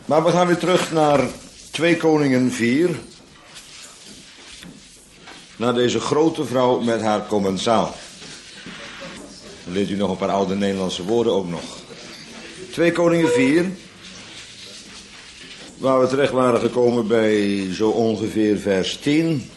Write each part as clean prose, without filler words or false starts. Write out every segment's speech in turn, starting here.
Maar we gaan weer terug naar 2 Koningen 4. Naar deze grote vrouw met haar commensaal. Dan leert u nog een paar oude Nederlandse woorden ook nog. 2 Koningen 4. Waar we terecht waren gekomen bij zo ongeveer vers 10.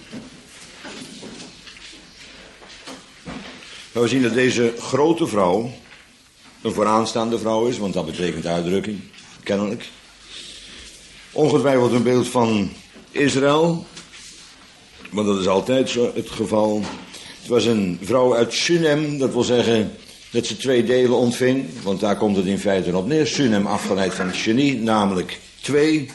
We zien dat deze grote vrouw een vooraanstaande vrouw is, want dat betekent uitdrukking, kennelijk. Ongetwijfeld een beeld van Israël, want dat is altijd zo het geval. Het was een vrouw uit Sunem, dat wil zeggen dat ze 2 delen ontving, want daar komt het in feite op neer. Sunem afgeleid van genie, namelijk 2.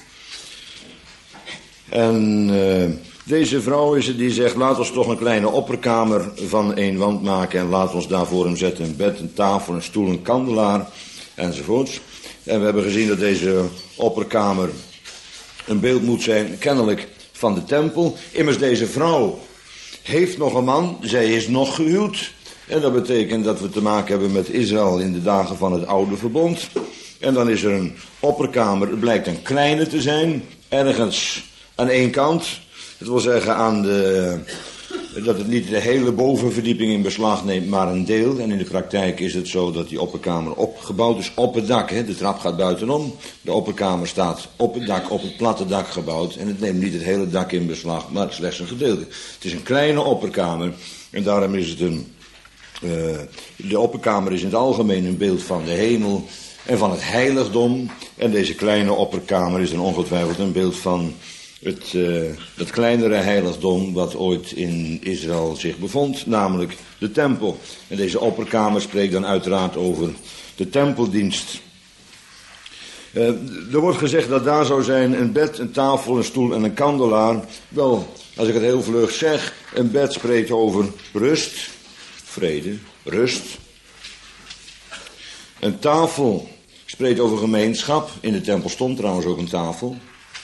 En deze vrouw is het die zegt, laat ons toch een kleine opperkamer van 1 wand maken en laat ons daarvoor hem zetten een bed, een tafel, een stoel, een kandelaar enzovoorts. En we hebben gezien dat deze opperkamer een beeld moet zijn, kennelijk, van de tempel. Immers deze vrouw heeft nog een man, zij is nog gehuwd. En dat betekent dat we te maken hebben met Israël in de dagen van het oude verbond. En dan is er een opperkamer, het blijkt een kleine te zijn, ergens aan 1 kant. Het wil zeggen dat het niet de hele bovenverdieping in beslag neemt, maar een deel. En in de praktijk is het zo dat die opperkamer opgebouwd is op het dak. Hè. De trap gaat buitenom. De opperkamer staat op het dak, op het platte dak gebouwd. En het neemt niet het hele dak in beslag, maar slechts een gedeelte. Het is een kleine opperkamer. En daarom is het de opperkamer is in het algemeen een beeld van de hemel en van het heiligdom. En deze kleine opperkamer is dan ongetwijfeld een beeld van het kleinere heiligdom wat ooit in Israël zich bevond, namelijk de tempel. En deze opperkamer spreekt dan uiteraard over de tempeldienst. Er wordt gezegd dat daar zou zijn een bed, een tafel, een stoel en een kandelaar. Wel, als ik het heel vlug zeg, een bed spreekt over rust, vrede, rust. Een tafel spreekt over gemeenschap. In de tempel stond trouwens ook een tafel.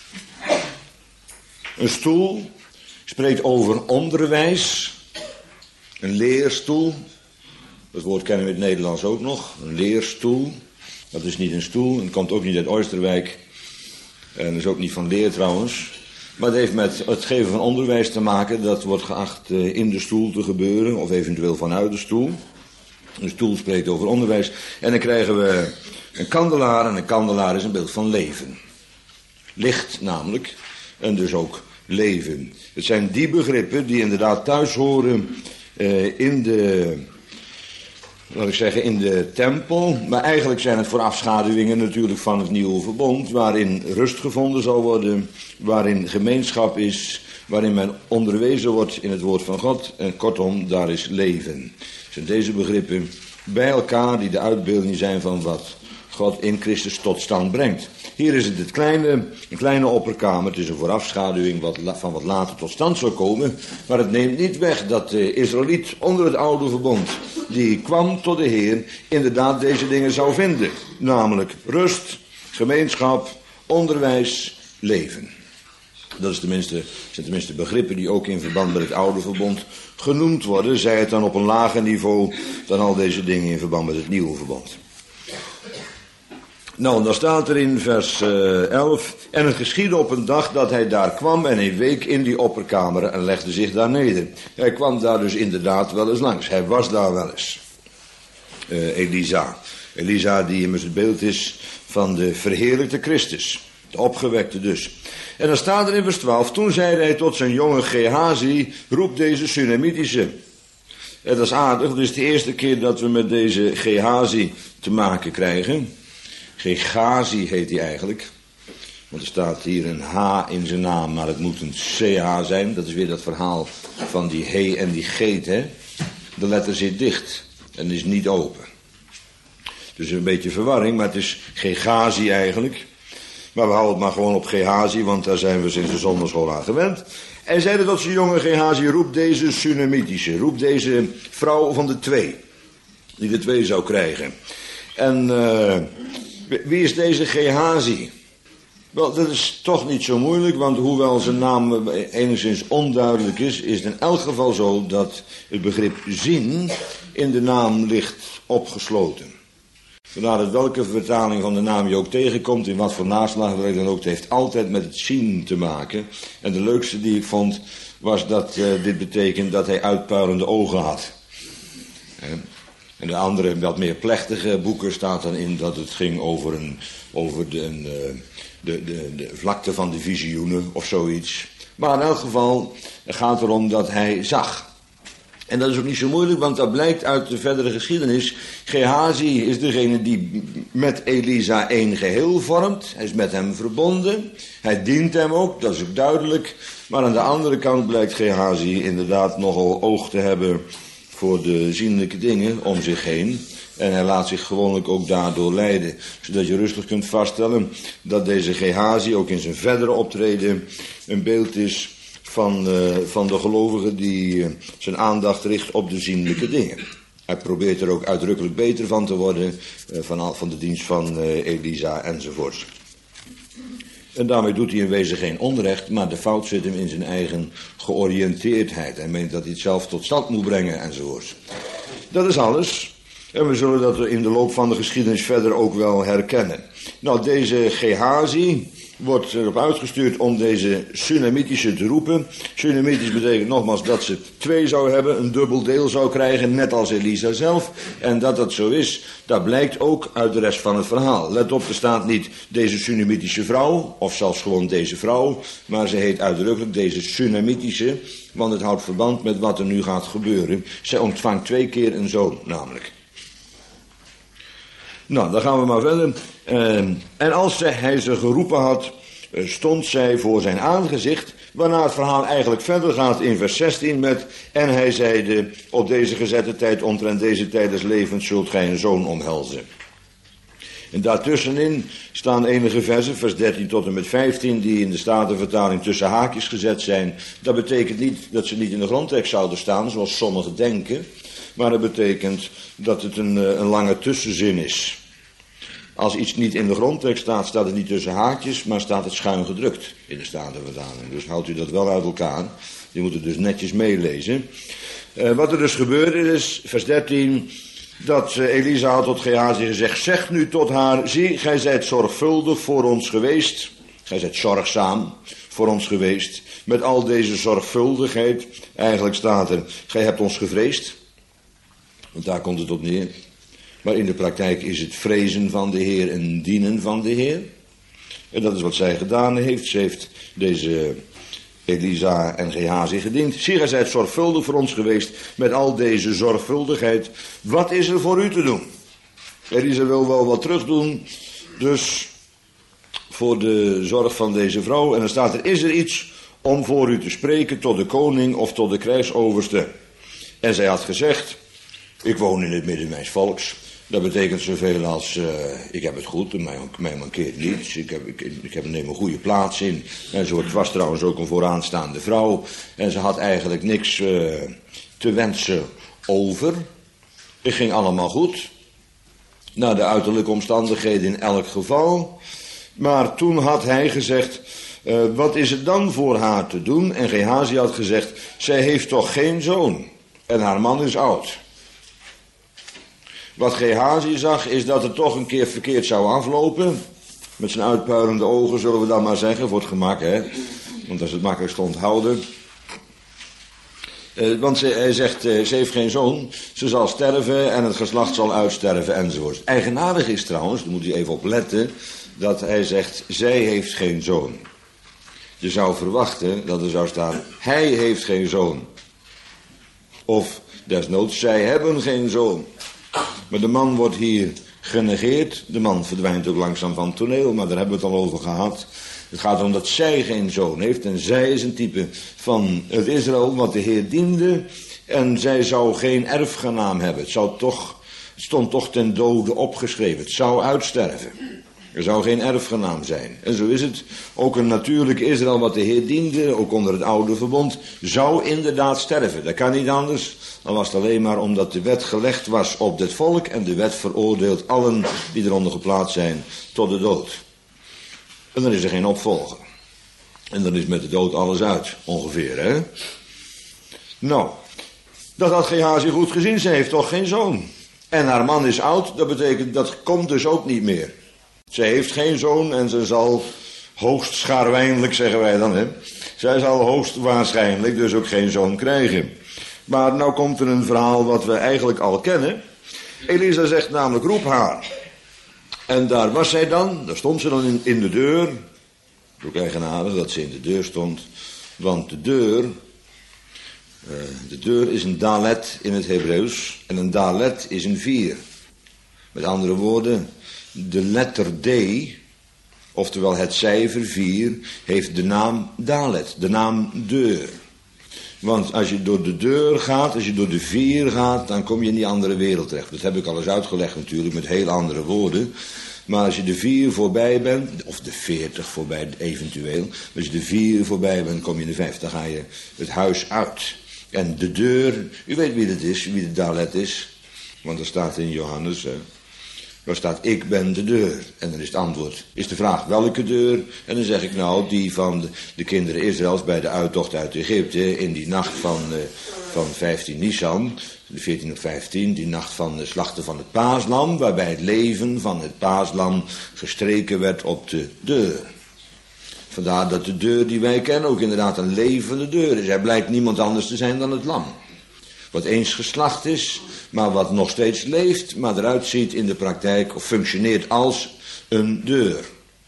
Een stoel spreekt over onderwijs. Een leerstoel. Dat woord kennen we in het Nederlands ook nog. Een leerstoel. Dat is niet een stoel. En komt ook niet uit Oosterwijk. En is ook niet van leer trouwens. Maar het heeft met het geven van onderwijs te maken. Dat wordt geacht in de stoel te gebeuren. Of eventueel vanuit de stoel. Een stoel spreekt over onderwijs. En dan krijgen we een kandelaar. En een kandelaar is een beeld van leven. Licht namelijk. En dus ook leven. Het zijn die begrippen die inderdaad thuis horen in de tempel. Maar eigenlijk zijn het voorafschaduwingen natuurlijk van het nieuwe verbond. Waarin rust gevonden zal worden. Waarin gemeenschap is. Waarin men onderwezen wordt in het woord van God. En kortom, daar is leven. Het zijn deze begrippen bij elkaar die de uitbeelding zijn van wat God in Christus tot stand brengt. Hier is het een kleine opperkamer. Het is een voorafschaduwing van wat later tot stand zal komen. Maar het neemt niet weg dat de Israëliet onder het oude verbond, die kwam tot de Heer, inderdaad deze dingen zou vinden. Namelijk rust, gemeenschap, onderwijs, leven. Dat zijn tenminste begrippen die ook in verband met het oude verbond genoemd worden. Zij het dan op een lager niveau dan al deze dingen in verband met het nieuwe verbond. Nou, dan staat er in vers 11. En het geschiedde op een dag dat hij daar kwam en hij week in die opperkamer en legde zich daar neder. Hij kwam daar dus inderdaad wel eens langs. Hij was daar wel eens. Elisa. Elisa die immers het beeld is van de verheerlijkte Christus. De opgewekte dus. En dan staat er in vers 12. Toen zeide hij tot zijn jonge Gehazi, roep deze Sunamitische. En dat is aardig, dat is de eerste keer dat we met deze Gehazi te maken krijgen. Gehazi heet hij eigenlijk. Want er staat hier een H in zijn naam, maar het moet een CH zijn. Dat is weer dat verhaal van die he en die geet, hè. De letter zit dicht en is niet open. Dus een beetje verwarring, maar het is Gehazi eigenlijk. Maar we houden het maar gewoon op Gehazi, want daar zijn we sinds de zonderschool aan gewend. En zeiden tot zijn jonge Gehazi, roep deze Sunamitische, roep deze vrouw van de 2, die de 2 zou krijgen. En wie is deze Gehazi? Wel, dat is toch niet zo moeilijk, want hoewel zijn naam enigszins onduidelijk is het in elk geval zo dat het begrip zien in de naam ligt opgesloten. Vandaar dat welke vertaling van de naam je ook tegenkomt, in wat voor naslagwerk dan ook, het heeft altijd met het zien te maken. En de leukste die ik vond, was dat dit betekent dat hij uitpuilende ogen had. En de andere, wat meer plechtige boeken staat dan in dat het ging over de vlakte van de visioenen of zoiets. Maar in elk geval gaat erom dat hij zag. En dat is ook niet zo moeilijk, want dat blijkt uit de verdere geschiedenis. Gehazi is degene die met Elisa één geheel vormt. Hij is met hem verbonden. Hij dient hem ook, dat is ook duidelijk. Maar aan de andere kant blijkt Gehazi inderdaad nogal oog te hebben voor de zienlijke dingen om zich heen. En hij laat zich gewoonlijk ook daardoor leiden. Zodat je rustig kunt vaststellen dat deze Gehazi ook in zijn verdere optreden een beeld is van de gelovige die zijn aandacht richt op de zienlijke dingen. Hij probeert er ook uitdrukkelijk beter van te worden van de dienst van Elisa enzovoorts. En daarmee doet hij in wezen geen onrecht, maar de fout zit hem in zijn eigen georiënteerdheid. Hij meent dat hij het zelf tot stand moet brengen enzovoorts. Dat is alles. En we zullen dat in de loop van de geschiedenis verder ook wel herkennen. Nou, deze Gehazi wordt erop uitgestuurd om deze Sunamitische te roepen. Sunamitisch betekent nogmaals dat ze 2 zou hebben, een dubbel deel zou krijgen, net als Elisa zelf. En dat dat zo is, dat blijkt ook uit de rest van het verhaal. Let op, er staat niet deze Sunamitische vrouw, of zelfs gewoon deze vrouw, maar ze heet uitdrukkelijk deze Sunamitische, want het houdt verband met wat er nu gaat gebeuren. Zij ontvangt 2 keer een zoon, namelijk. Nou, dan gaan we maar verder. En als hij ze geroepen had, stond zij voor zijn aangezicht, waarna het verhaal eigenlijk verder gaat in vers 16 met: en hij zeide, op deze gezette tijd, omtrent deze tijd des levens, zult gij een zoon omhelzen. En daartussenin staan enige versen, vers 13 tot en met 15, die in de Statenvertaling tussen haakjes gezet zijn. Dat betekent niet dat ze niet in de grondtekst zouden staan, zoals sommigen denken, maar dat betekent dat het een lange tussenzin is. Als iets niet in de grondtekst staat, staat het niet tussen haakjes, maar staat het schuin gedrukt in de Statenvertaling. Dus houdt u dat wel uit elkaar. Je moet het dus netjes meelezen. Wat er dus gebeurde is, vers 13, dat Elisa had tot Gehazi gezegd: zeg nu tot haar, zie, gij zijt zorgvuldig voor ons geweest. Gij zijt zorgzaam voor ons geweest. Met al deze zorgvuldigheid, eigenlijk staat er, gij hebt ons gevreesd. Want daar komt het op neer. Maar in de praktijk is het vrezen van de Heer en dienen van de Heer. En dat is wat zij gedaan heeft. Ze heeft deze Elisa en Gehazi gediend. Zie, gij zijt zorgvuldig voor ons geweest met al deze zorgvuldigheid. Wat is er voor u te doen? Elisa wil wel wat terug doen, dus voor de zorg van deze vrouw. En dan staat er: is er iets om voor u te spreken tot de koning of tot de krijgsoverste? En zij had gezegd: ik woon in het midden mijns volks. Dat betekent zoveel als, ik heb het goed, mij mankeert niets, ik neem een goede plaats in. En ze was trouwens ook een vooraanstaande vrouw. En ze had eigenlijk niks te wensen over. Het ging allemaal goed. Naar de uiterlijke omstandigheden in elk geval. Maar toen had hij gezegd: wat is het dan voor haar te doen? En Gehazi had gezegd: zij heeft toch geen zoon. En haar man is oud. Wat Gehazi zag is dat het toch een keer verkeerd zou aflopen. Met zijn uitpuilende ogen, zullen we dan maar zeggen, voor het gemak, hè. Want dat is het makkelijkst te onthouden. Want hij zegt, ze heeft geen zoon, ze zal sterven en het geslacht zal uitsterven enzovoort. Eigenaardig is trouwens, daar moet u even op letten, dat hij zegt, zij heeft geen zoon. Je zou verwachten dat er zou staan, hij heeft geen zoon. Of desnoods, zij hebben geen zoon. Maar de man wordt hier genegeerd. De man verdwijnt ook langzaam van het toneel, maar daar hebben we het al over gehad. Het gaat om dat zij geen zoon heeft. En zij is een type van het Israël wat de Heer diende. En zij zou geen erfgenaam hebben. Het stond toch ten dode opgeschreven. Het zou uitsterven. Er zou geen erfgenaam zijn. En zo is het. Ook een natuurlijk Israël wat de Heer diende, ook onder het oude verbond, zou inderdaad sterven. Dat kan niet anders. Dan was het alleen maar omdat de wet gelegd was op dit volk. En de wet veroordeelt allen die eronder geplaatst zijn tot de dood. En dan is er geen opvolger. En dan is met de dood alles uit, ongeveer, hè. Nou, dat had Gehazi goed gezien. Ze heeft toch geen zoon. En haar man is oud, dat betekent dat komt dus ook niet meer. Zij heeft geen zoon en ze zal hoogst scharwijnlijk, zeggen wij dan, hè. Zij zal hoogst waarschijnlijk dus ook geen zoon krijgen. Maar nou komt er een verhaal wat we eigenlijk al kennen. Elisa zegt namelijk, roep haar. En daar was zij dan, daar stond ze dan in de deur. Ook eigenaardig dat ze in de deur stond. Want de deur is een dalet in het Hebreeuws. En een dalet is een 4. Met andere woorden, de letter D, oftewel het cijfer 4, heeft de naam dalet, de naam deur. Want als je door de deur gaat, als je door de 4 gaat, dan kom je in die andere wereld terecht. Dat heb ik al eens uitgelegd natuurlijk, met heel andere woorden. Maar als je de 4 voorbij bent, of de 40 voorbij eventueel, als je de 4 voorbij bent, kom je in de 5, dan ga je het huis uit. En de deur, u weet wie dat is, wie de dalet is. Want er staat in Johannes, waar staat, ik ben de deur. En dan is het antwoord, is de vraag, welke deur? En dan zeg ik nou, die van de kinderen Israëls bij de uittocht uit Egypte, in die nacht van 15 Nisan, de 14 of 15, die nacht van de slachten van het paaslam, waarbij het leven van het paaslam gestreken werd op de deur. Vandaar dat de deur die wij kennen ook inderdaad een levende deur is. Er blijkt niemand anders te zijn dan het lam. Wat eens geslacht is, maar wat nog steeds leeft, maar eruit ziet in de praktijk of functioneert als een deur.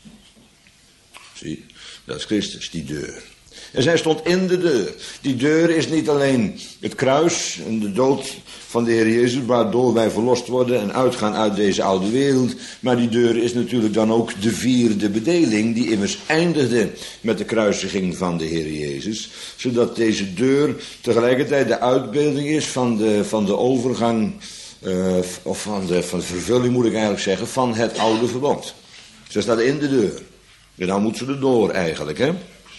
Zie, dat is Christus, die deur. En zij stond in de deur. Die deur is niet alleen het kruis en de dood van de Heer Jezus, waardoor wij verlost worden en uitgaan uit deze oude wereld. Maar die deur is natuurlijk dan ook de 4e bedeling, die immers eindigde met de kruisiging van de Heer Jezus. Zodat deze deur tegelijkertijd de uitbeelding is van de overgang, of van de vervulling moet ik eigenlijk zeggen, van het oude verbond. Ze staat in de deur. En dan moet ze erdoor eigenlijk, hè.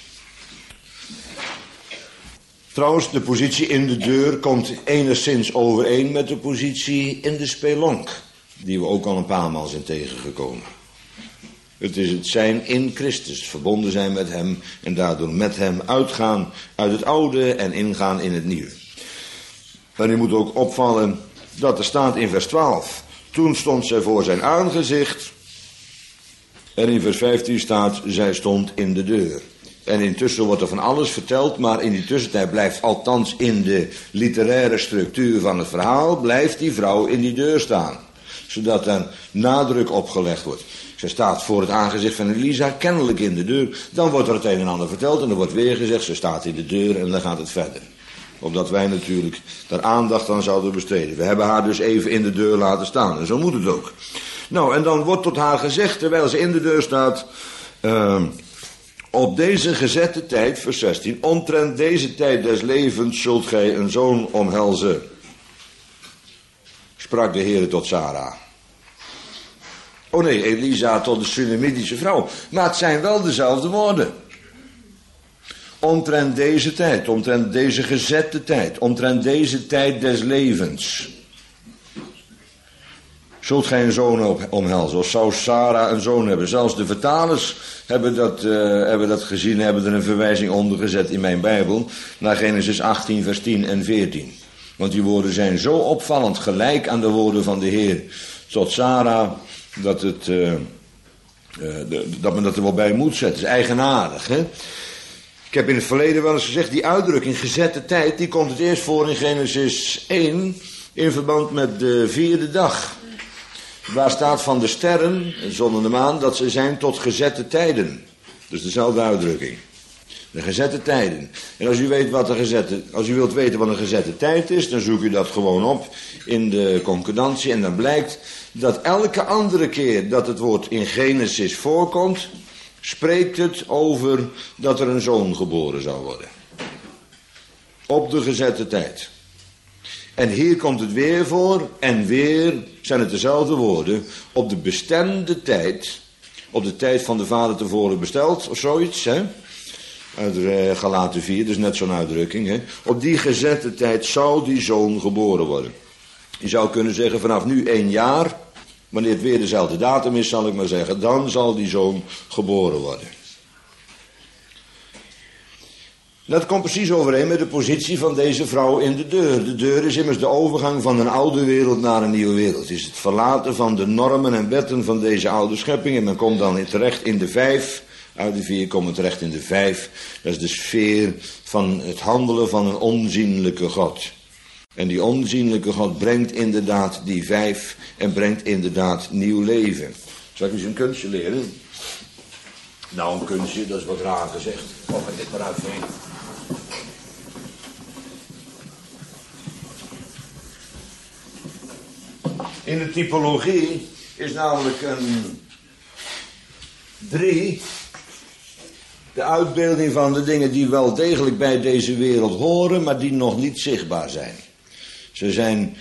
Trouwens, de positie in de deur komt enigszins overeen met de positie in de spelonk, die we ook al een paar maal zijn tegengekomen. Het is het zijn in Christus, verbonden zijn met hem en daardoor met hem uitgaan uit het oude en ingaan in het nieuwe. En u moet ook opvallen dat er staat in vers 12, toen stond zij voor zijn aangezicht, en in vers 15 staat, zij stond in de deur. En intussen wordt er van alles verteld, maar in die tussentijd blijft althans in de literaire structuur van het verhaal, blijft die vrouw in die deur staan. Zodat er nadruk opgelegd wordt. Zij staat voor het aangezicht van Elisa, kennelijk in de deur. Dan wordt er het een en ander verteld en er wordt weer gezegd, ze staat in de deur en dan gaat het verder. Opdat wij natuurlijk daar aandacht aan zouden besteden. We hebben haar dus even in de deur laten staan en zo moet het ook. Nou, en dan wordt tot haar gezegd, terwijl ze in de deur staat, op deze gezette tijd, vers 16, omtrent deze tijd des levens zult gij een zoon omhelzen. Sprak de Heere tot Sarah. Oh nee, Elisa tot de Sunamitische vrouw. Maar het zijn wel dezelfde woorden. Omtrent deze tijd, omtrent deze gezette tijd, omtrent deze tijd des levens. Zult gij een zoon omhelzen? Of zou Sarah een zoon hebben? Zelfs de vertalers hebben dat gezien, hebben er een verwijzing onder gezet in mijn Bijbel. Naar Genesis 18 vers 10 en 14. Want die woorden zijn zo opvallend gelijk aan de woorden van de Heer tot Sarah, dat men dat er wel bij moet zetten. Het is eigenaardig, hè? Ik heb in het verleden wel eens gezegd, die uitdrukking gezette tijd, die komt het eerst voor in Genesis 1 in verband met de 4e dag. Waar staat van de sterren, de zon en de maan, dat ze zijn tot gezette tijden. Dus dezelfde uitdrukking. De gezette tijden. En als u wilt weten wat een gezette tijd is, dan zoek u dat gewoon op in de concordantie. En dan blijkt dat elke andere keer dat het woord in Genesis voorkomt, spreekt het over dat er een zoon geboren zou worden. Op de gezette tijd. En hier komt het weer voor, en weer zijn het dezelfde woorden, op de bestemde tijd, op de tijd van de vader tevoren besteld, of zoiets, hè? Uit Galaten 4, dus net zo'n uitdrukking, hè? Op die gezette tijd zou die zoon geboren worden. Je zou kunnen zeggen, vanaf nu 1 jaar, wanneer het weer dezelfde datum is, zal ik maar zeggen, dan zal die zoon geboren worden. Dat komt precies overeen met de positie van deze vrouw in de deur. De deur is immers de overgang van een oude wereld naar een nieuwe wereld. Het is het verlaten van de normen en wetten van deze oude schepping. En men komt dan terecht in de 5. Uit de 4 komen we terecht in de 5. Dat is de sfeer van het handelen van een onzienlijke God. En die onzienlijke God brengt inderdaad die 5 en brengt inderdaad nieuw leven. Zal ik eens een kunstje leren? Nou, een kunstje, dat is wat raar gezegd. Kom maar dit maar uitveen. In de typologie is namelijk een 3 de uitbeelding van de dingen die wel degelijk bij deze wereld horen, maar die nog niet zichtbaar zijn. Ze zijn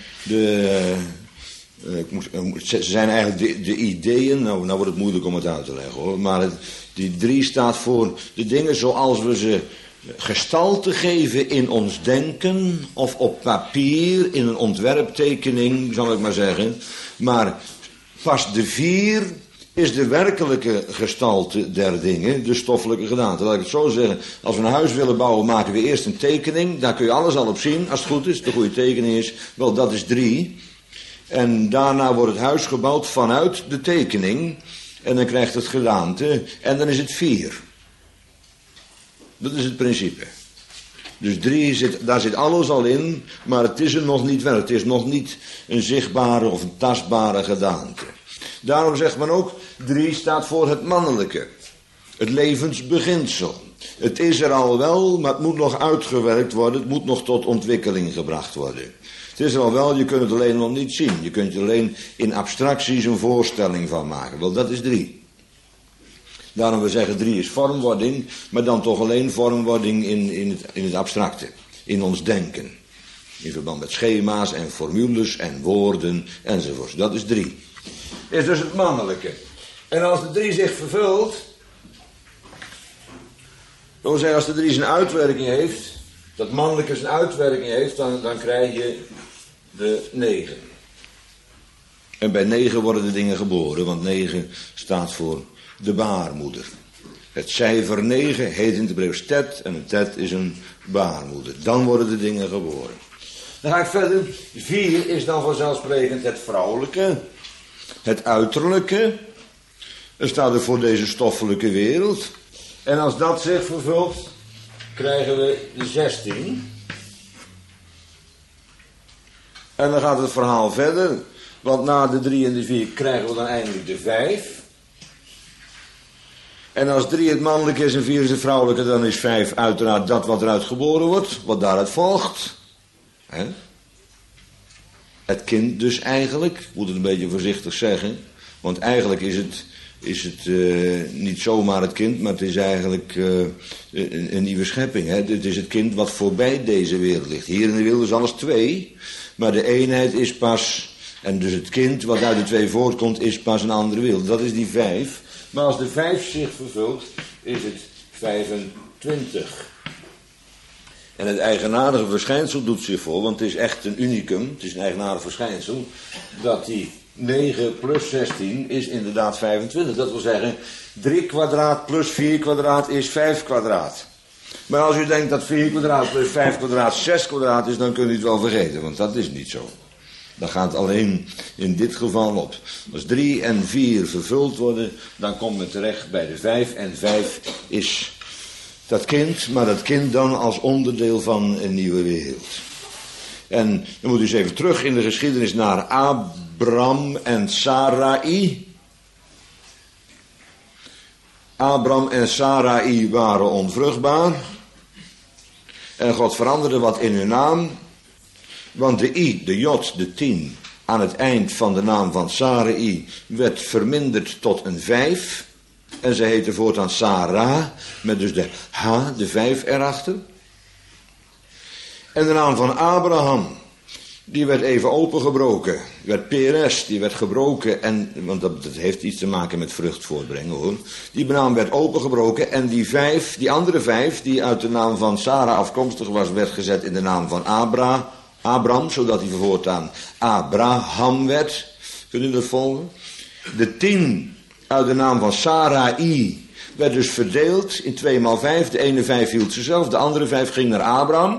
ze zijn eigenlijk de ideeën, nou wordt het moeilijk om het uit te leggen hoor, maar die 3 staat voor de dingen zoals we ze gestalte geven in ons denken of op papier, in een ontwerptekening, zal ik maar zeggen. Maar pas de 4 is de werkelijke gestalte der dingen, de stoffelijke gedaante. Laat ik het zo zeggen, als we een huis willen bouwen, maken we eerst een tekening. Daar kun je alles al op zien, als het goed is, de goede tekening is. Wel, dat is 3. En daarna wordt het huis gebouwd vanuit de tekening. En dan krijgt het gedaante. En dan is het 4. Dat is het principe. Dus 3, daar zit alles al in, maar het is er nog niet wel. Het is nog niet een zichtbare of een tastbare gedaante. Daarom zegt men ook, 3 staat voor het mannelijke. Het levensbeginsel. Het is er al wel, maar het moet nog uitgewerkt worden. Het moet nog tot ontwikkeling gebracht worden. Het is er al wel, je kunt het alleen nog niet zien. Je kunt er alleen in abstracties een voorstelling van maken. Wel, dat is 3. Daarom we zeggen 3 is vormwording, maar dan toch alleen vormwording in het abstracte. In ons denken. In verband met schema's en formules en woorden enzovoort. Dat is 3. Is dus het mannelijke. En als de 3 zich vervult, dat wil zeggen als de 3 zijn uitwerking heeft, dat mannelijke zijn uitwerking heeft, dan krijg je de 9. En bij 9 worden de dingen geboren, want 9 staat voor de baarmoeder. Het cijfer 9 heet in het Hebreeuws tet en een tet is een baarmoeder. Dan worden de dingen geboren. Dan ga ik verder. 4 is dan vanzelfsprekend het vrouwelijke, het uiterlijke. Dat staat er voor deze stoffelijke wereld. En als dat zich vervult, krijgen we de 16. En dan gaat het verhaal verder. Want na de 3 en de 4 krijgen we dan eindelijk de 5. En als 3 het mannelijke is en 4 is het vrouwelijke, dan is 5 uiteraard dat wat eruit geboren wordt. Wat daaruit volgt. He? Het kind dus eigenlijk. Ik moet het een beetje voorzichtig zeggen. Want eigenlijk is het niet zomaar het kind, maar het is eigenlijk een nieuwe schepping. Hè? Het is het kind wat voorbij deze wereld ligt. Hier in de wereld is alles 2. Maar de eenheid is pas, en dus het kind wat uit de 2 voortkomt, is pas een andere wereld. Dat is die 5. Maar als de 5 zich vervult, is het 25. En het eigenaardige verschijnsel doet zich voor, want het is echt een unicum, het is een eigenaardig verschijnsel, dat die 9 plus 16 is inderdaad 25. Dat wil zeggen, 3 kwadraat plus 4 kwadraat is 5 kwadraat. Maar als u denkt dat 4 kwadraat plus 5 kwadraat 6 kwadraat is, dan kunt u het wel vergeten, want dat is niet zo. Dat gaat alleen in dit geval op. Als 3 en 4 vervuld worden, dan komt men terecht bij de 5. En 5 is dat kind, maar dat kind dan als onderdeel van een nieuwe wereld. En dan moet u eens even terug in de geschiedenis naar Abram en Sarai. Abram en Sarai waren onvruchtbaar. En God veranderde wat in hun naam. Want de I, de J, de 10, aan het eind van de naam van Sarai werd verminderd tot een 5. En ze heette voortaan Sarah, met dus de H, de 5 erachter. En de naam van Abraham, die werd even opengebroken. Werd Peres, die werd gebroken. Want dat heeft iets te maken met vrucht voortbrengen hoor. Die naam werd opengebroken en die andere 5, die uit de naam van Sarah afkomstig was, werd gezet in de naam van Abram, zodat hij voortaan Abraham werd. Kunnen u dat volgen? De 10 uit de naam van Sarai werd dus verdeeld in 2 maal 5. De ene 5 hield ze zelf, de andere 5 ging naar Abraham.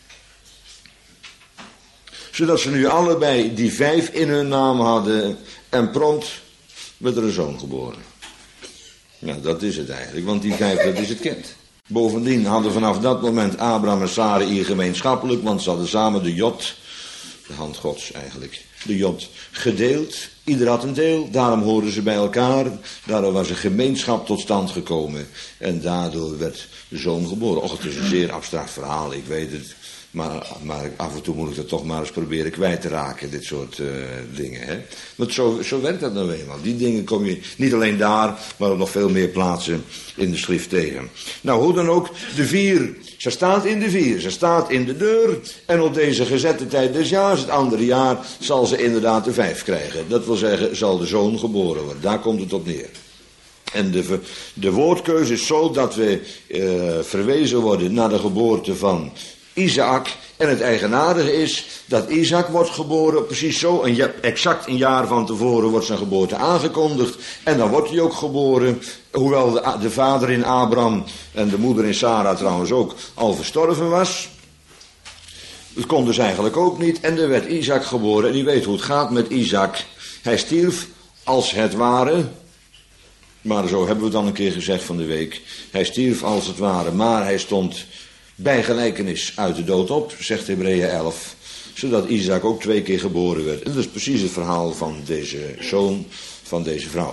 Zodat ze nu allebei die 5 in hun naam hadden en prompt werd er een zoon geboren. Nou, dat is het eigenlijk, want die 5, dat is het kind. Bovendien hadden vanaf dat moment Abraham en Sarai gemeenschappelijk, want ze hadden samen de Jod, de hand Gods eigenlijk, de Jod gedeeld. Ieder had een deel, daarom hoorden ze bij elkaar, daardoor was een gemeenschap tot stand gekomen. En daardoor werd de zoon geboren. Och, het is een zeer abstract verhaal, ik weet het. Maar af en toe moet ik dat toch maar eens proberen kwijt te raken, dit soort dingen. Hè? Want zo werkt dat nou eenmaal. Die dingen kom je niet alleen daar, maar op nog veel meer plaatsen in de schrift tegen. Nou, hoe dan ook, de 4, ze staat in de 4, ze staat in de deur. En op deze gezette tijd des jaars, het andere jaar, zal ze inderdaad de 5 krijgen. Dat wil zeggen, zal de zoon geboren worden. Daar komt het op neer. En de woordkeuze is zo dat we verwezen worden naar de geboorte van Isaac. En het eigenaardige is dat Isaac wordt geboren, precies zo, exact een jaar van tevoren wordt zijn geboorte aangekondigd. En dan wordt hij ook geboren, hoewel de vader in Abraham en de moeder in Sarah trouwens ook al verstorven was. Dat kon dus eigenlijk ook niet. En er werd Isaac geboren en u weet hoe het gaat met Isaac. Hij stierf als het ware, maar zo hebben we het dan een keer gezegd van de week. Hij stierf als het ware, maar hij stond bij gelijkenis uit de dood op, zegt Hebreeën 11, zodat Isaac ook 2 keer geboren werd. En dat is precies het verhaal van deze zoon, van deze vrouw.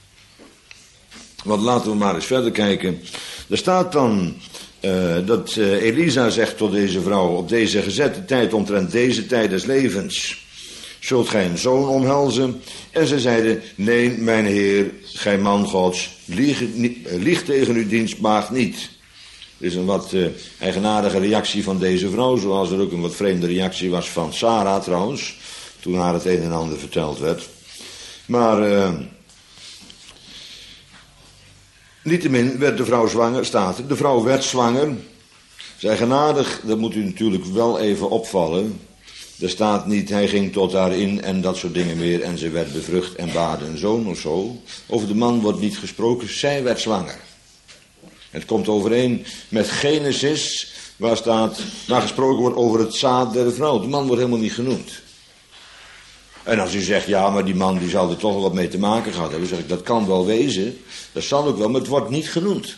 Want laten we maar eens verder kijken. Er staat dan dat Elisa zegt tot deze vrouw, op deze gezette tijd, omtrent deze tijd des levens, zult gij een zoon omhelzen? En ze zeiden, nee, mijn heer, gij man Gods, lieg tegen uw dienstmaagd niet. Dit is een wat eigenaardige reactie van deze vrouw, zoals er ook een wat vreemde reactie was van Sarah trouwens, toen haar het een en ander verteld werd. Maar niettemin werd de vrouw zwanger, staat er. De vrouw werd zwanger. Dat is eigenaardig, dat moet u natuurlijk wel even opvallen. Er staat niet, hij ging tot haar in en dat soort dingen meer en ze werd bevrucht en baarde een zoon of zo. Over de man wordt niet gesproken, zij werd zwanger. Het komt overeen met Genesis, waar gesproken wordt over het zaad der vrouw. De man wordt helemaal niet genoemd. En als u zegt, ja, maar die man die zal er toch wel wat mee te maken gehad hebben, zeg ik, dat kan wel wezen, dat zal ook wel, maar het wordt niet genoemd.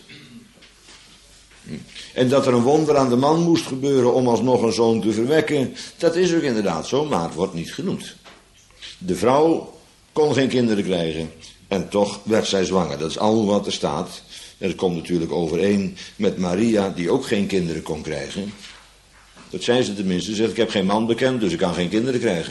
En dat er een wonder aan de man moest gebeuren om alsnog een zoon te verwekken, dat is ook inderdaad zo, maar het wordt niet genoemd. De vrouw kon geen kinderen krijgen en toch werd zij zwanger. Dat is al wat er staat. En dat komt natuurlijk overeen met Maria, die ook geen kinderen kon krijgen. Dat zei ze tenminste. Ze zegt, ik heb geen man bekend, dus ik kan geen kinderen krijgen.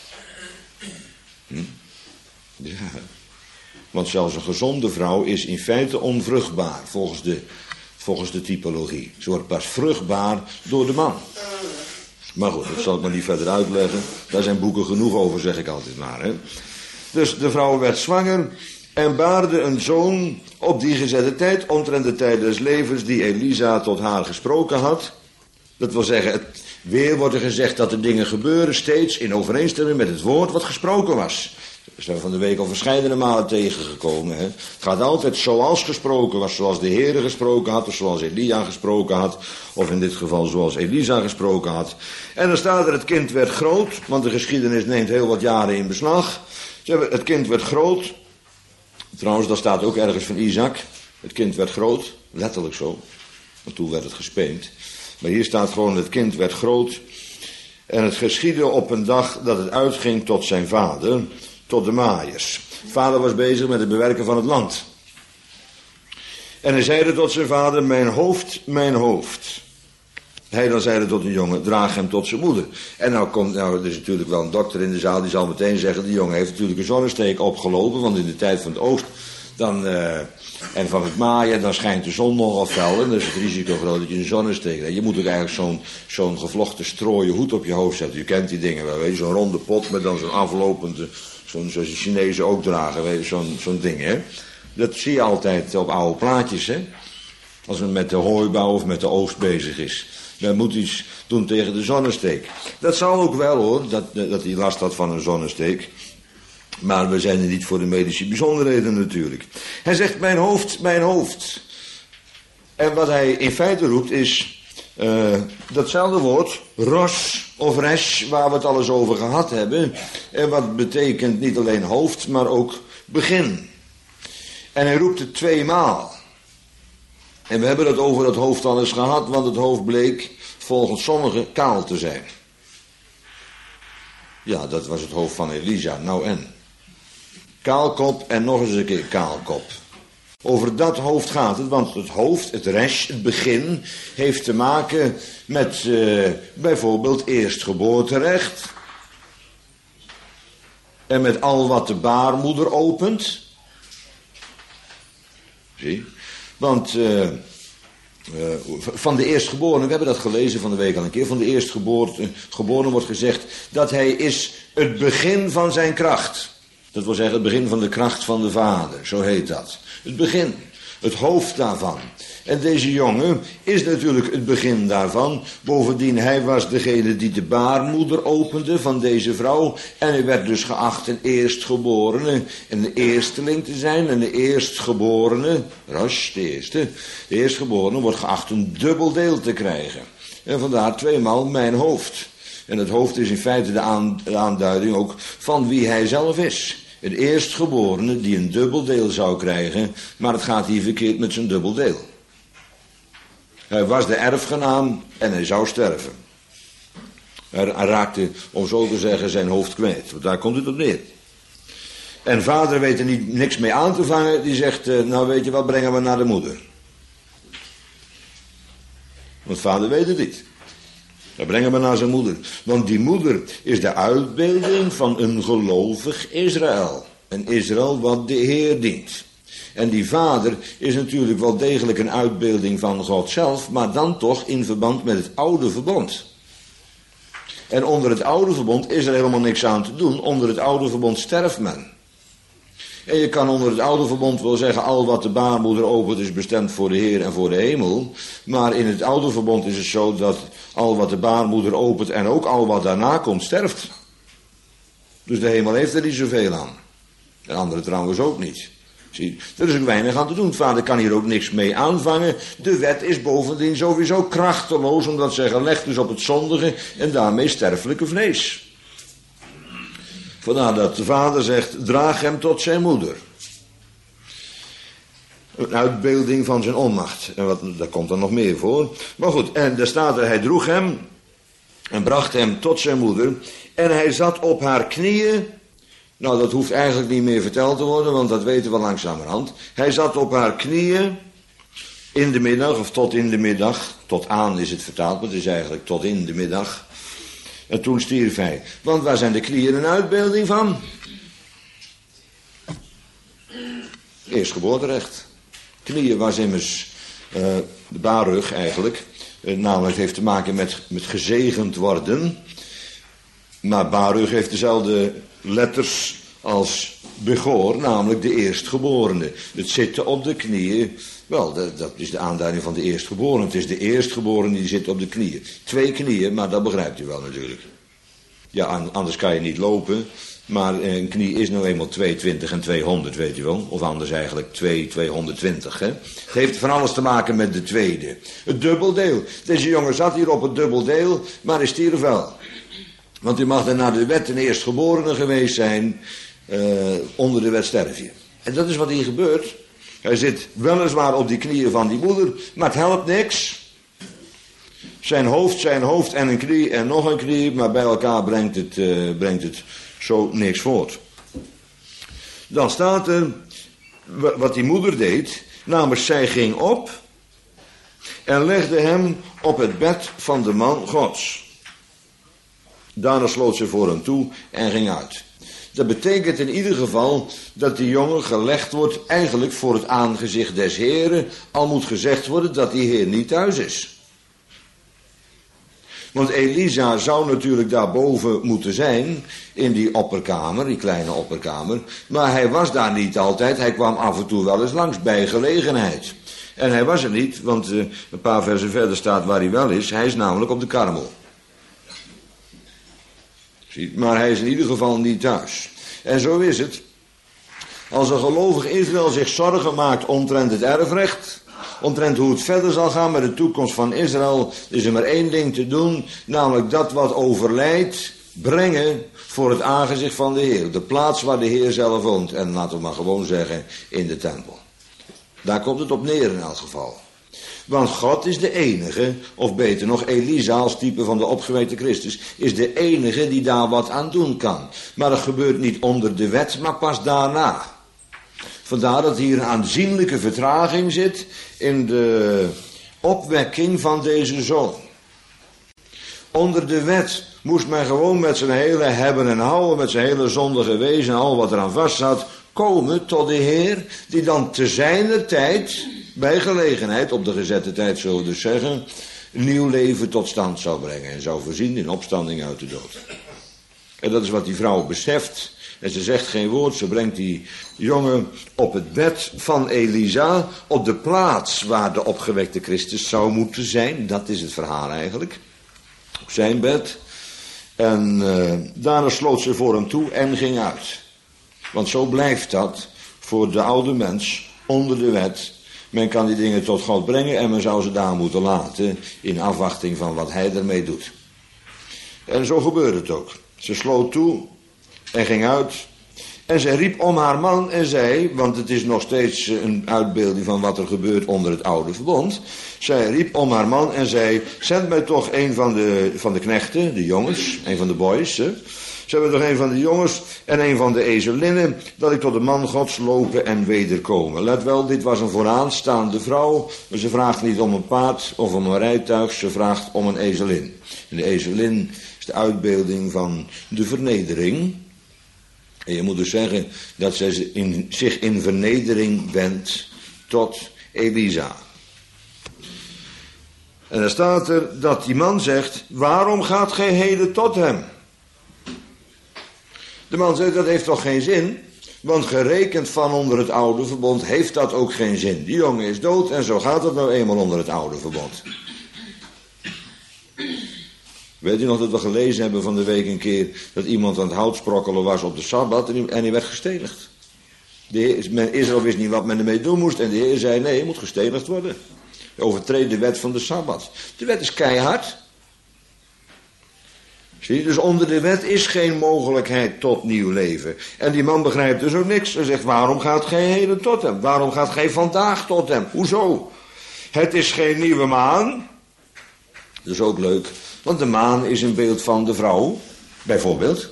Ja. Want zelfs een gezonde vrouw is in feite onvruchtbaar, volgens de typologie. Ze wordt pas vruchtbaar door de man. Maar goed, dat zal ik maar niet verder uitleggen. Daar zijn boeken genoeg over, zeg ik altijd maar. Hè. Dus de vrouw werd zwanger en baarde een zoon op die gezette tijd, omtrent de tijd des levens die Elisa tot haar gesproken had. Dat wil zeggen, weer wordt er gezegd dat er dingen gebeuren, steeds in overeenstemming met het woord wat gesproken was. We zijn van de week al verscheidene malen tegengekomen. Hè? Het gaat altijd zoals gesproken was, zoals de Heere gesproken had, of zoals Elia gesproken had, of in dit geval zoals Elisa gesproken had. En dan staat er, het kind werd groot, want de geschiedenis neemt heel wat jaren in beslag. Het kind werd groot. Trouwens, dat staat ook ergens van Isaac. Het kind werd groot, letterlijk zo. Want toen werd het gespeend. Maar hier staat gewoon, het kind werd groot. En het geschiedde op een dag dat het uitging tot zijn vader, tot de maaiers. Vader was bezig met het bewerken van het land. En hij zeide tot zijn vader, mijn hoofd, mijn hoofd. Hij dan zeide tot een jongen, draag hem tot zijn moeder. En er is natuurlijk wel een dokter in de zaal, die zal meteen zeggen, die jongen heeft natuurlijk een zonnesteek opgelopen, want in de tijd van het oogst, en van het maaien, dan schijnt de zon nogal fel, en dan is het risico groot dat je een zonnesteek hebt. Je moet ook eigenlijk zo'n gevlochten strooien hoed op je hoofd zetten. U kent die dingen wel, weet je, zo'n ronde pot met dan zo'n aflopende, zoals de Chinezen ook dragen, weet je, zo'n ding, hè. Dat zie je altijd op oude plaatjes, hè. Als men met de hooibouw of met de oogst bezig is. Men moet iets doen tegen de zonnesteek. Dat zal ook wel hoor, dat hij last had van een zonnesteek. Maar we zijn er niet voor de medische bijzonderheden natuurlijk. Hij zegt, mijn hoofd, mijn hoofd. En wat hij in feite roept is datzelfde woord, ros of resh, waar we het al eens over gehad hebben. En wat betekent niet alleen hoofd, maar ook begin. En hij roept het 2 maal. En we hebben het over dat hoofd al eens gehad, want het hoofd bleek volgens sommigen kaal te zijn. Ja, dat was het hoofd van Elisa, nou en. Kaalkop en nog eens een keer kaalkop. Over dat hoofd gaat het, want het hoofd, het resh, het begin, heeft te maken met bijvoorbeeld eerstgeboorterecht. En met al wat de baarmoeder opent. Zie? Want van de eerstgeborene, we hebben dat gelezen van de week al een keer, van de eerstgeborene wordt gezegd dat hij is het begin van zijn kracht. Dat wil zeggen het begin van de kracht van de vader, zo heet dat. Het begin, het hoofd daarvan. En deze jongen is natuurlijk het begin daarvan. Bovendien, hij was degene die de baarmoeder opende van deze vrouw. En hij werd dus geacht een eerstgeborene, een eersteling te zijn. En de eerstgeborene, Rosh, de eerstgeborene wordt geacht een dubbel deel te krijgen. En vandaar 2 maal mijn hoofd. En het hoofd is in feite de aanduiding ook van wie hij zelf is. Het eerstgeborene die een dubbel deel zou krijgen, maar het gaat hier verkeerd met zijn dubbel deel. Hij was de erfgenaam en hij zou sterven. Hij raakte, om zo te zeggen, zijn hoofd kwijt. Want daar komt het op neer. En vader weet er niks mee aan te vangen. Die zegt, nou weet je wat, brengen we naar de moeder. Want vader weet het niet. Dan brengen we naar zijn moeder. Want die moeder is de uitbeelding van een gelovig Israël. Een Israël wat de Heer dient. En die vader is natuurlijk wel degelijk een uitbeelding van God zelf, maar dan toch in verband met het oude verbond. En onder het oude verbond is er helemaal niks aan te doen. Onder het oude verbond sterft men. En je kan onder het oude verbond wel zeggen, al wat de baarmoeder opent is bestemd voor de Heer en voor de hemel. Maar in het oude verbond is het zo dat al wat de baarmoeder opent en ook al wat daarna komt, sterft. Dus de hemel heeft er niet zoveel aan. En anderen trouwens ook niet. Zie, er is ook weinig aan te doen. Vader kan hier ook niks mee aanvangen. De wet is bovendien sowieso krachteloos, omdat zij gelegd is op het zondige en daarmee sterfelijke vlees. Vandaar dat de vader zegt, draag hem tot zijn moeder. Een uitbeelding van zijn onmacht. En daar komt er nog meer voor. Maar goed, en daar staat er, hij droeg hem en bracht hem tot zijn moeder. En hij zat op haar knieën. Nou, dat hoeft eigenlijk niet meer verteld te worden, want dat weten we langzamerhand. Hij zat op haar knieën in de middag, of tot in de middag. Tot aan is het vertaald, maar het is eigenlijk tot in de middag. En toen stierf hij. Want waar zijn de knieën een uitbeelding van? Eerstgeboorterecht. Knieën was immers de baarrug eigenlijk. Namelijk heeft te maken met gezegend worden. Maar baarrug heeft dezelfde letters als begoor, namelijk de eerstgeborene. Het zitten op de knieën, wel, dat is de aanduiding van de eerstgeborene. Het is de eerstgeborene die zit op de knieën. 2 knieën, maar dat begrijpt u wel natuurlijk. Ja, anders kan je niet lopen. Maar een knie is nou eenmaal 220 en 200, weet je wel. Of anders eigenlijk 220. Hè? Het heeft van alles te maken met de tweede. Het dubbeldeel. Deze jongen zat hier op het dubbeldeel, maar hij stierf wel. Want hij mag dan naar de wet een eerstgeborene geweest zijn. Onder de wet sterf je. En dat is wat hier gebeurt. Hij zit weliswaar op die knieën van die moeder, maar het helpt niks. Zijn hoofd en een knie en nog een knie, maar bij elkaar brengt het zo niks voort. Dan staat er wat die moeder deed, namelijk zij ging op en legde hem op het bed van de man Gods. Daarna sloot ze voor hem toe en ging uit. Dat betekent in ieder geval dat die jongen gelegd wordt eigenlijk voor het aangezicht des Heren, al moet gezegd worden dat die Heer niet thuis is. Want Elisa zou natuurlijk daarboven moeten zijn, in die opperkamer, die kleine opperkamer. Maar hij was daar niet altijd, hij kwam af en toe wel eens langs bij gelegenheid. En hij was er niet, want een paar versen verder staat waar hij wel is. Hij is namelijk op de Karmel. Maar hij is in ieder geval niet thuis. En zo is het. Als een gelovig Israël zich zorgen maakt omtrent het erfrecht, omtrent hoe het verder zal gaan met de toekomst van Israël, is er maar één ding te doen, namelijk dat wat overlijdt, brengen voor het aangezicht van de Heer. De plaats waar de Heer zelf woont. En laten we maar gewoon zeggen, in de tempel. Daar komt het op neer in elk geval. Want God is de enige, of beter nog, Elisa als type van de opgewekte Christus, is de enige die daar wat aan doen kan. Maar dat gebeurt niet onder de wet, maar pas daarna. Vandaar dat hier een aanzienlijke vertraging zit in de opwekking van deze zoon. Onder de wet moest men gewoon met zijn hele hebben en houden, met zijn hele zondige wezen en al wat eraan vast zat, komen tot de Heer, die dan te zijner tijd, bij gelegenheid, op de gezette tijd zullen we dus zeggen, nieuw leven tot stand zou brengen en zou voorzien in opstanding uit de dood. En dat is wat die vrouw beseft. En ze zegt geen woord, ze brengt die jongen op het bed van Elisa, op de plaats waar de opgewekte Christus zou moeten zijn. Dat is het verhaal eigenlijk. Op zijn bed. En daarna sloot ze voor hem toe en ging uit. Want zo blijft dat voor de oude mens onder de wet. Men kan die dingen tot God brengen en men zou ze daar moeten laten in afwachting van wat hij ermee doet. En zo gebeurde het ook. Ze sloot toe en ging uit. En zij riep om haar man en zei, want het is nog steeds een uitbeelding van wat er gebeurt onder het oude verbond. Zij riep om haar man en zei, zend mij toch een van de knechten, de jongens, een van de boys. Ze hebben toch een van de jongens en een van de ezelinnen, dat ik tot de man Gods lopen en wederkomen. Let wel, dit was een vooraanstaande vrouw, maar ze vraagt niet om een paard of om een rijtuig, ze vraagt om een ezelin. En de ezelin is de uitbeelding van de vernedering. En je moet dus zeggen dat zij zich in vernedering wendt tot Elisa. En dan staat er dat die man zegt, waarom gaat gij heden tot hem? De man zegt, dat heeft toch geen zin? Want gerekend van onder het oude verbond heeft dat ook geen zin. Die jongen is dood en zo gaat het nou eenmaal onder het oude verbond. Weet u nog dat we gelezen hebben van de week een keer dat iemand aan het hout sprokkelen was op de Sabbat en hij werd gestenigd. Israël wist niet wat men ermee doen moest en de Heer zei, nee, je moet gestenigd worden. Je overtreedt de wet van de Sabbat. De wet is keihard. Zie je, dus onder de wet is geen mogelijkheid tot nieuw leven. En die man begrijpt dus ook niks. Hij zegt, waarom gaat gij heden tot hem? Waarom gaat gij vandaag tot hem? Hoezo? Het is geen nieuwe maan. Dat is ook leuk. Want de maan is een beeld van de vrouw, bijvoorbeeld.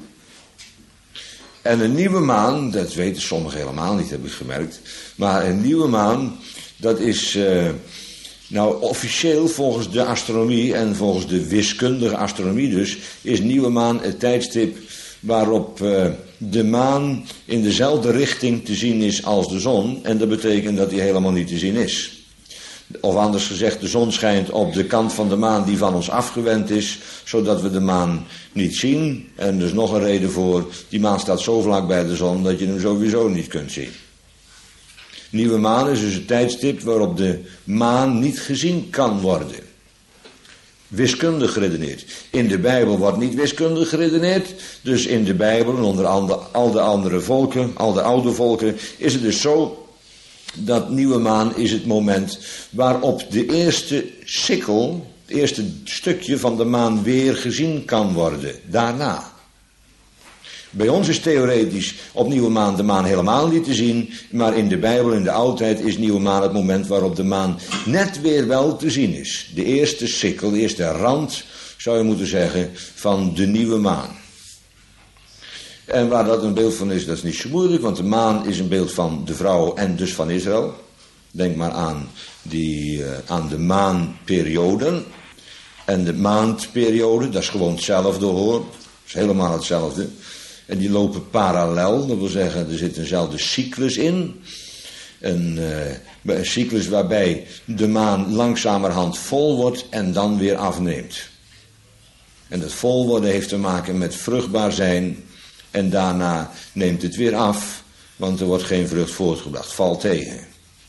En een nieuwe maan, dat weten sommigen helemaal niet, heb ik gemerkt. Maar een nieuwe maan, dat is nou officieel volgens de astronomie en volgens de wiskundige astronomie dus, is nieuwe maan het tijdstip waarop de maan in dezelfde richting te zien is als de zon. En dat betekent dat die helemaal niet te zien is. Of anders gezegd, de zon schijnt op de kant van de maan die van ons afgewend is, zodat we de maan niet zien. En er is nog een reden voor, die maan staat zo vlak bij de zon dat je hem sowieso niet kunt zien. Nieuwe maan is dus het tijdstip waarop de maan niet gezien kan worden. Wiskundig geredeneerd. In de Bijbel wordt niet wiskundig geredeneerd. Dus in de Bijbel en onder al de andere volken, al de oude volken, is het dus zo dat nieuwe maan is het moment waarop de eerste sikkel, het eerste stukje van de maan weer gezien kan worden. Daarna. Bij ons is theoretisch op nieuwe maan de maan helemaal niet te zien, maar in de Bijbel, in de oudheid, is nieuwe maan het moment waarop de maan net weer wel te zien is. De eerste sikkel, de eerste rand, zou je moeten zeggen, van de nieuwe maan. En waar dat een beeld van is, dat is niet zo moeilijk, want de maan is een beeld van de vrouw en dus van Israël. Denk maar aan de maanperiode. En de maandperiode, dat is gewoon hetzelfde hoor. Dat is helemaal hetzelfde. En die lopen parallel, dat wil zeggen, er zit eenzelfde cyclus in. Een cyclus waarbij de maan langzamerhand vol wordt en dan weer afneemt. En dat vol worden heeft te maken met vruchtbaar zijn. En daarna neemt het weer af, want er wordt geen vrucht voortgebracht. Valt tegen.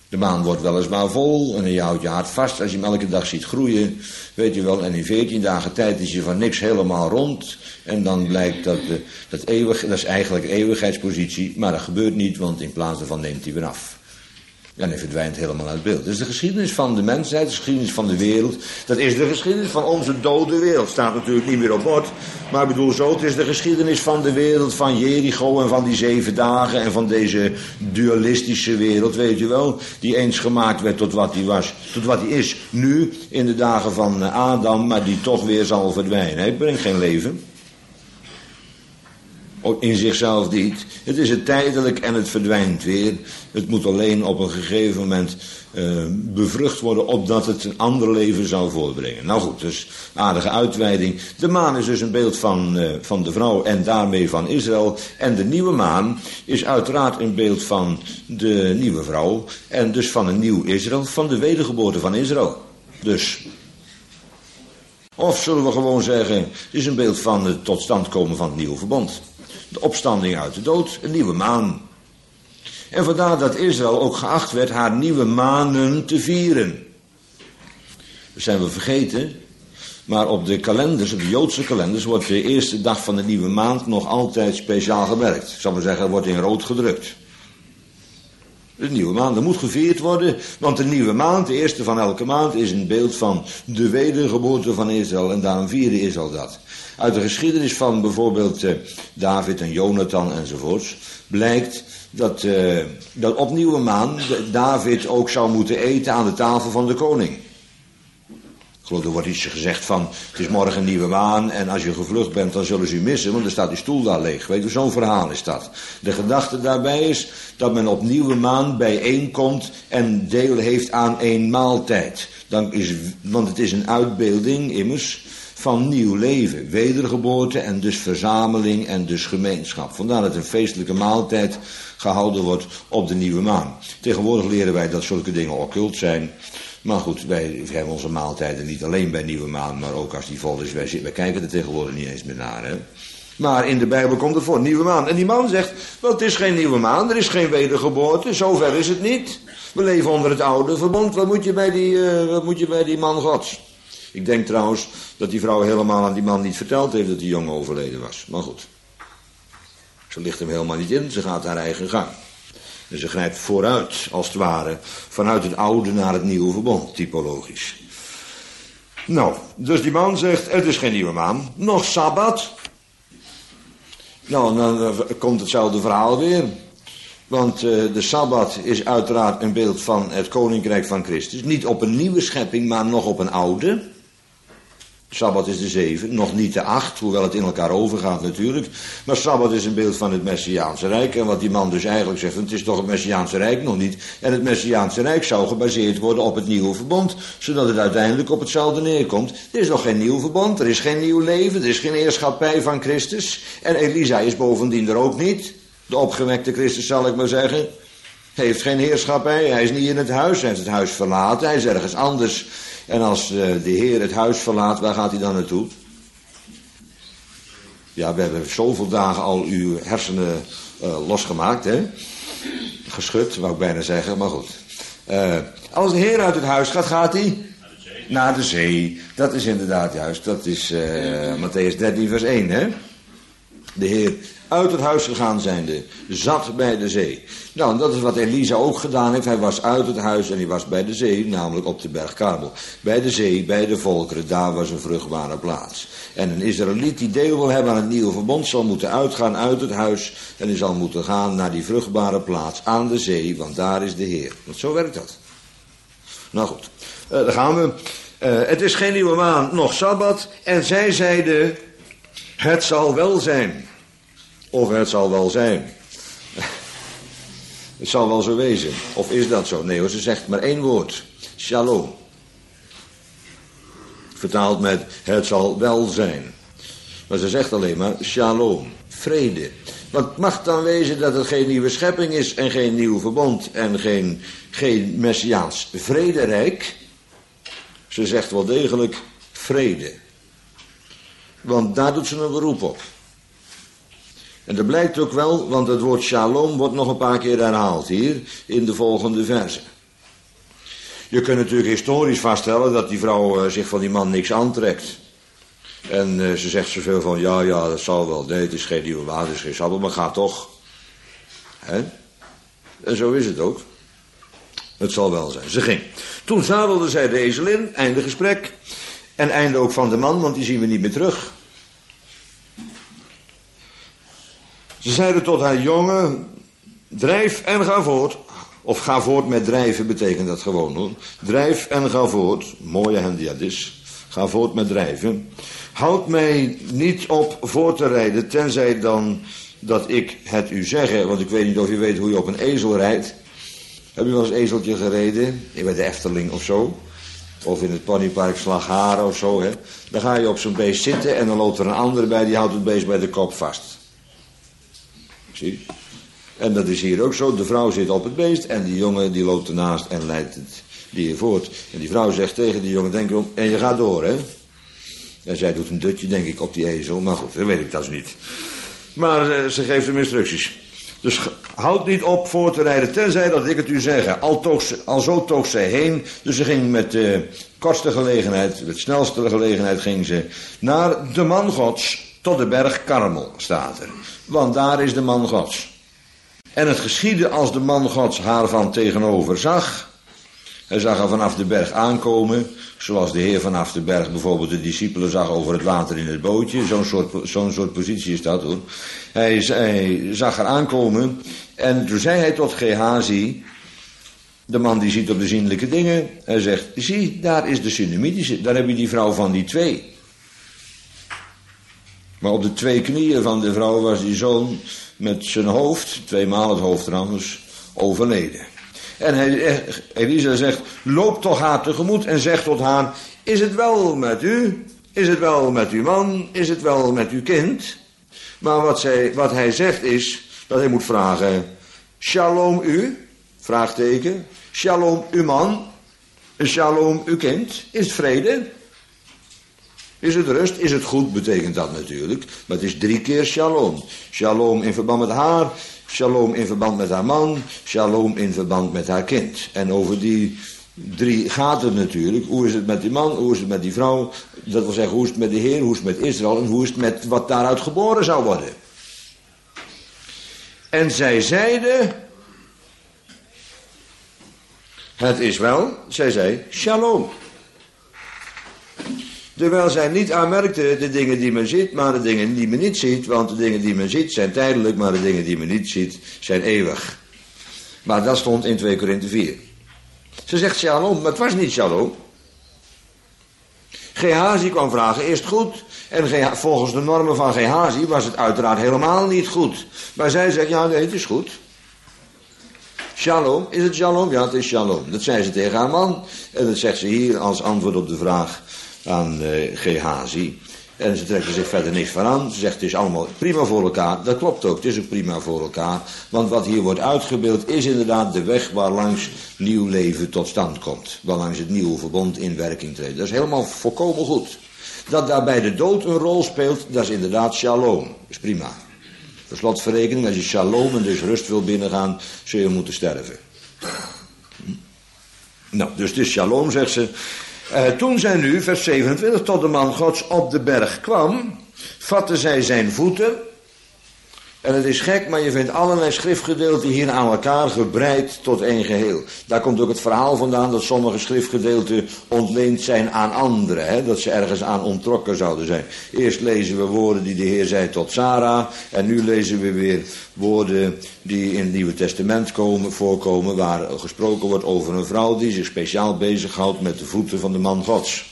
De maan wordt weliswaar vol en je houdt je hart vast als je hem elke dag ziet groeien, weet je wel. En in 14 dagen tijd is je van niks helemaal rond. En dan blijkt dat is eigenlijk eeuwigheidspositie, maar dat gebeurt niet, want in plaats daarvan neemt hij weer af. En hij verdwijnt helemaal uit beeld. Dus de geschiedenis van de mensheid, de geschiedenis van de wereld, dat is de geschiedenis van onze dode wereld. Staat natuurlijk niet meer op bord, maar ik bedoel zo, het is de geschiedenis van de wereld, van Jericho en van die 7 dagen en van deze dualistische wereld, weet je wel, die eens gemaakt werd tot wat hij was, tot wat hij is. Nu, in de dagen van Adam, maar die toch weer zal verdwijnen. Hij brengt geen leven. In zichzelf niet. Het is het tijdelijk en het verdwijnt weer. Het moet alleen op een gegeven moment bevrucht worden, opdat het een ander leven zou voortbrengen. Nou goed, dus aardige uitweiding. De maan is dus een beeld van de vrouw en daarmee van Israël. En de nieuwe maan is uiteraard een beeld van de nieuwe vrouw. En dus van een nieuw Israël, van de wedergeboorte van Israël. Dus... Of zullen we gewoon zeggen, het is een beeld van het tot stand komen van het nieuwe verbond. De opstanding uit de dood, een nieuwe maan. En vandaar dat Israël ook geacht werd haar nieuwe manen te vieren. Dat zijn we vergeten, maar op de kalenders, op de Joodse kalenders, wordt de eerste dag van de nieuwe maand nog altijd speciaal gewerkt. Ik zal maar zeggen, wordt in rood gedrukt. De nieuwe maand, dat moet gevierd worden, want de nieuwe maand, de eerste van elke maand, is een beeld van de wedergeboorte van Israël en daarom vierde Israël dat. Uit de geschiedenis van bijvoorbeeld David en Jonathan enzovoorts blijkt dat op nieuwe maan David ook zou moeten eten aan de tafel van de koning. Ik geloof, er wordt iets gezegd van, het is morgen een nieuwe maan en als je gevlucht bent dan zullen ze u missen, want dan staat die stoel daar leeg. Weet je, zo'n verhaal is dat. De gedachte daarbij is dat men op nieuwe maan bijeenkomt en deel heeft aan één maaltijd. Want het is een uitbeelding immers van nieuw leven, wedergeboorte en dus verzameling en dus gemeenschap. Vandaar dat een feestelijke maaltijd gehouden wordt op de nieuwe maan. Tegenwoordig leren wij dat zulke dingen occult zijn. Maar goed, wij hebben onze maaltijden niet alleen bij nieuwe maan, maar ook als die vol is. Wij kijken er tegenwoordig niet eens meer naar. Hè? Maar in de Bijbel komt het voor, nieuwe maan. En die man zegt, wel, het is geen nieuwe maan, er is geen wedergeboorte, zover is het niet. We leven onder het oude verbond, wat moet je bij die man Gods? Ik denk trouwens dat die vrouw helemaal aan die man niet verteld heeft dat die jongen overleden was. Maar goed, ze ligt hem helemaal niet in, ze gaat haar eigen gang. En ze grijpt vooruit, als het ware, vanuit het oude naar het nieuwe verbond, typologisch. Nou, dus die man zegt, het is geen nieuwe maan, nog Sabbat. Nou, dan komt hetzelfde verhaal weer. Want de Sabbat is uiteraard een beeld van het koninkrijk van Christus. Niet op een nieuwe schepping, maar nog op een oude. Sabbat is de 7, nog niet de 8, hoewel het in elkaar overgaat natuurlijk. Maar Sabbat is een beeld van het Messiaanse Rijk. En wat die man dus eigenlijk zegt, het is toch het Messiaanse Rijk nog niet. En het Messiaanse Rijk zou gebaseerd worden op het nieuwe verbond. Zodat het uiteindelijk op hetzelfde neerkomt. Er is nog geen nieuw verbond, er is geen nieuw leven, er is geen heerschappij van Christus. En Elia is bovendien er ook niet. De opgewekte Christus zal ik maar zeggen. Hij heeft geen heerschappij, hij is niet in het huis, hij heeft het huis verlaten, hij is ergens anders. En als de Heer het huis verlaat, waar gaat hij dan naartoe? Ja, we hebben zoveel dagen al uw hersenen losgemaakt, hè? Geschud, wou ik bijna zeggen, maar goed. Als de Heer uit het huis gaat, gaat hij? Naar de zee. Dat is inderdaad juist, dat is Mattheüs 13 vers 1, hè? De Heer uit het huis gegaan zijnde, zat bij de zee. Nou, en dat is wat Elisa ook gedaan heeft. Hij was uit het huis en hij was bij de zee, namelijk op de berg Karmel. Bij de zee, bij de volkeren, daar was een vruchtbare plaats. En een Israëliet die deel wil hebben aan het nieuwe verbond, zal moeten uitgaan uit het huis en hij zal moeten gaan naar die vruchtbare plaats aan de zee, want daar is de Heer. Want zo werkt dat. Nou goed, daar gaan we. Het is geen nieuwe maan, nog Sabbat. En zij zeiden, het zal wel zijn. Of het zal wel zijn. Het zal wel zo wezen. Of is dat zo? Nee hoor, ze zegt maar één woord. Shalom. Vertaald met het zal wel zijn. Maar ze zegt alleen maar shalom. Vrede. Wat mag dan wezen dat het geen nieuwe schepping is en geen nieuw verbond en geen messiaans vrederijk? Ze zegt wel degelijk vrede. Want daar doet ze een beroep op. En dat blijkt ook wel, want het woord shalom wordt nog een paar keer herhaald hier in de volgende verse. Je kunt natuurlijk historisch vaststellen dat die vrouw zich van die man niks aantrekt. En ze zegt zoveel van, ja, dat zal wel. Nee, het is geen nieuwe water, het is geen sabbel, maar ga toch. Hè? En zo is het ook. Het zal wel zijn. Ze ging. Toen zadelde zij de ezel in, einde gesprek. En einde ook van de man, want die zien we niet meer terug. Ze zeiden tot haar jongen, drijf en ga voort. Of ga voort met drijven betekent dat gewoon hoor. Drijf en ga voort. Mooie hendiadis. Ga voort met drijven. Houd mij niet op voor te rijden, tenzij dan dat ik het u zeggen. Want ik weet niet of u weet hoe je op een ezel rijdt. Heb u wel eens ezeltje gereden? Bij de Efteling of zo. Of in het ponypark Slagharen of zo. Hè? Dan ga je op zo'n beest zitten en dan loopt er een ander bij. Die houdt het beest bij de kop vast. Zie. En dat is hier ook zo. De vrouw zit op het beest en die jongen die loopt ernaast en leidt het dier voort. En die vrouw zegt tegen die jongen, denk erom, en je gaat door, hè. En zij doet een dutje, denk ik, op die ezel. Maar goed, dat weet ik dus niet. Maar ze geeft hem instructies. Dus houd niet op voor te rijden, tenzij dat ik het u zeg. Alzo toog zij heen. Dus ze ging met de kortste gelegenheid, met snelste gelegenheid, ging ze naar de man Gods, tot de berg Karmel, staat er. Want daar is de man Gods. En het geschiedde als de man Gods haar van tegenover zag. Hij zag haar vanaf de berg aankomen. Zoals de Heer vanaf de berg bijvoorbeeld de discipelen zag over het water in het bootje. Zo'n soort positie is dat hoor. Hij zag haar aankomen. En toen zei hij tot Gehazi, de man die ziet op de zienlijke dingen. Hij zegt, zie, daar is de Sunamitische. Daar heb je die vrouw van die twee. Maar op de twee knieën van de vrouw was die zoon met zijn hoofd, 2 maal het hoofd trouwens, overleden. En Elisa zegt, loop toch haar tegemoet en zegt tot haar, is het wel met u? Is het wel met uw man? Is het wel met uw kind? Maar wat hij zegt is, dat hij moet vragen, shalom u? Vraagteken. Shalom uw man? Shalom uw kind? Is het vrede? Is het rust? Is het goed? Betekent dat natuurlijk. Maar het is 3 keer shalom. Shalom in verband met haar. Shalom in verband met haar man. Shalom in verband met haar kind. En over die 3 gaat het natuurlijk. Hoe is het met die man? Hoe is het met die vrouw? Dat wil zeggen, hoe is het met de Heer? Hoe is het met Israël? En hoe is het met wat daaruit geboren zou worden? En zij zeiden, het is wel, zij zei, shalom. Terwijl zij niet aanmerkte de dingen die men ziet, maar de dingen die men niet ziet. Want de dingen die men ziet zijn tijdelijk, maar de dingen die men niet ziet zijn eeuwig. Maar dat stond in 2 Korinthe 4. Ze zegt shalom, maar het was niet shalom. Gehazi kwam vragen, is het goed? En volgens de normen van Gehazi was het uiteraard helemaal niet goed. Maar zij zegt, ja nee, het is goed. Shalom, is het shalom? Ja, het is shalom. Dat zei ze tegen haar man. En dat zegt ze hier als antwoord op de vraag aan Gehazi. En ze trekt er zich verder niks van aan. Ze zegt, het is allemaal prima voor elkaar. Dat klopt ook, het is ook prima voor elkaar. Want wat hier wordt uitgebeeld is inderdaad de weg waarlangs nieuw leven tot stand komt. Waarlangs het nieuwe verbond in werking treedt. Dat is helemaal volkomen goed. Dat daarbij de dood een rol speelt, dat is inderdaad shalom. Dat is prima. Per slotverrekening, als je shalom en dus rust wil binnengaan, zul je moeten sterven. Nou, dus het is shalom, zegt ze. Toen zij nu, vers 27, tot de man Gods op de berg kwam, vatte zij zijn voeten. En het is gek, maar je vindt allerlei schriftgedeelten hier aan elkaar gebreid tot één geheel. Daar komt ook het verhaal vandaan dat sommige schriftgedeelten ontleend zijn aan anderen. Hè? Dat ze ergens aan onttrokken zouden zijn. Eerst lezen we woorden die de Heer zei tot Sarah. En nu lezen we weer woorden die in het Nieuwe Testament voorkomen. Waar gesproken wordt over een vrouw die zich speciaal bezighoudt met de voeten van de man Gods.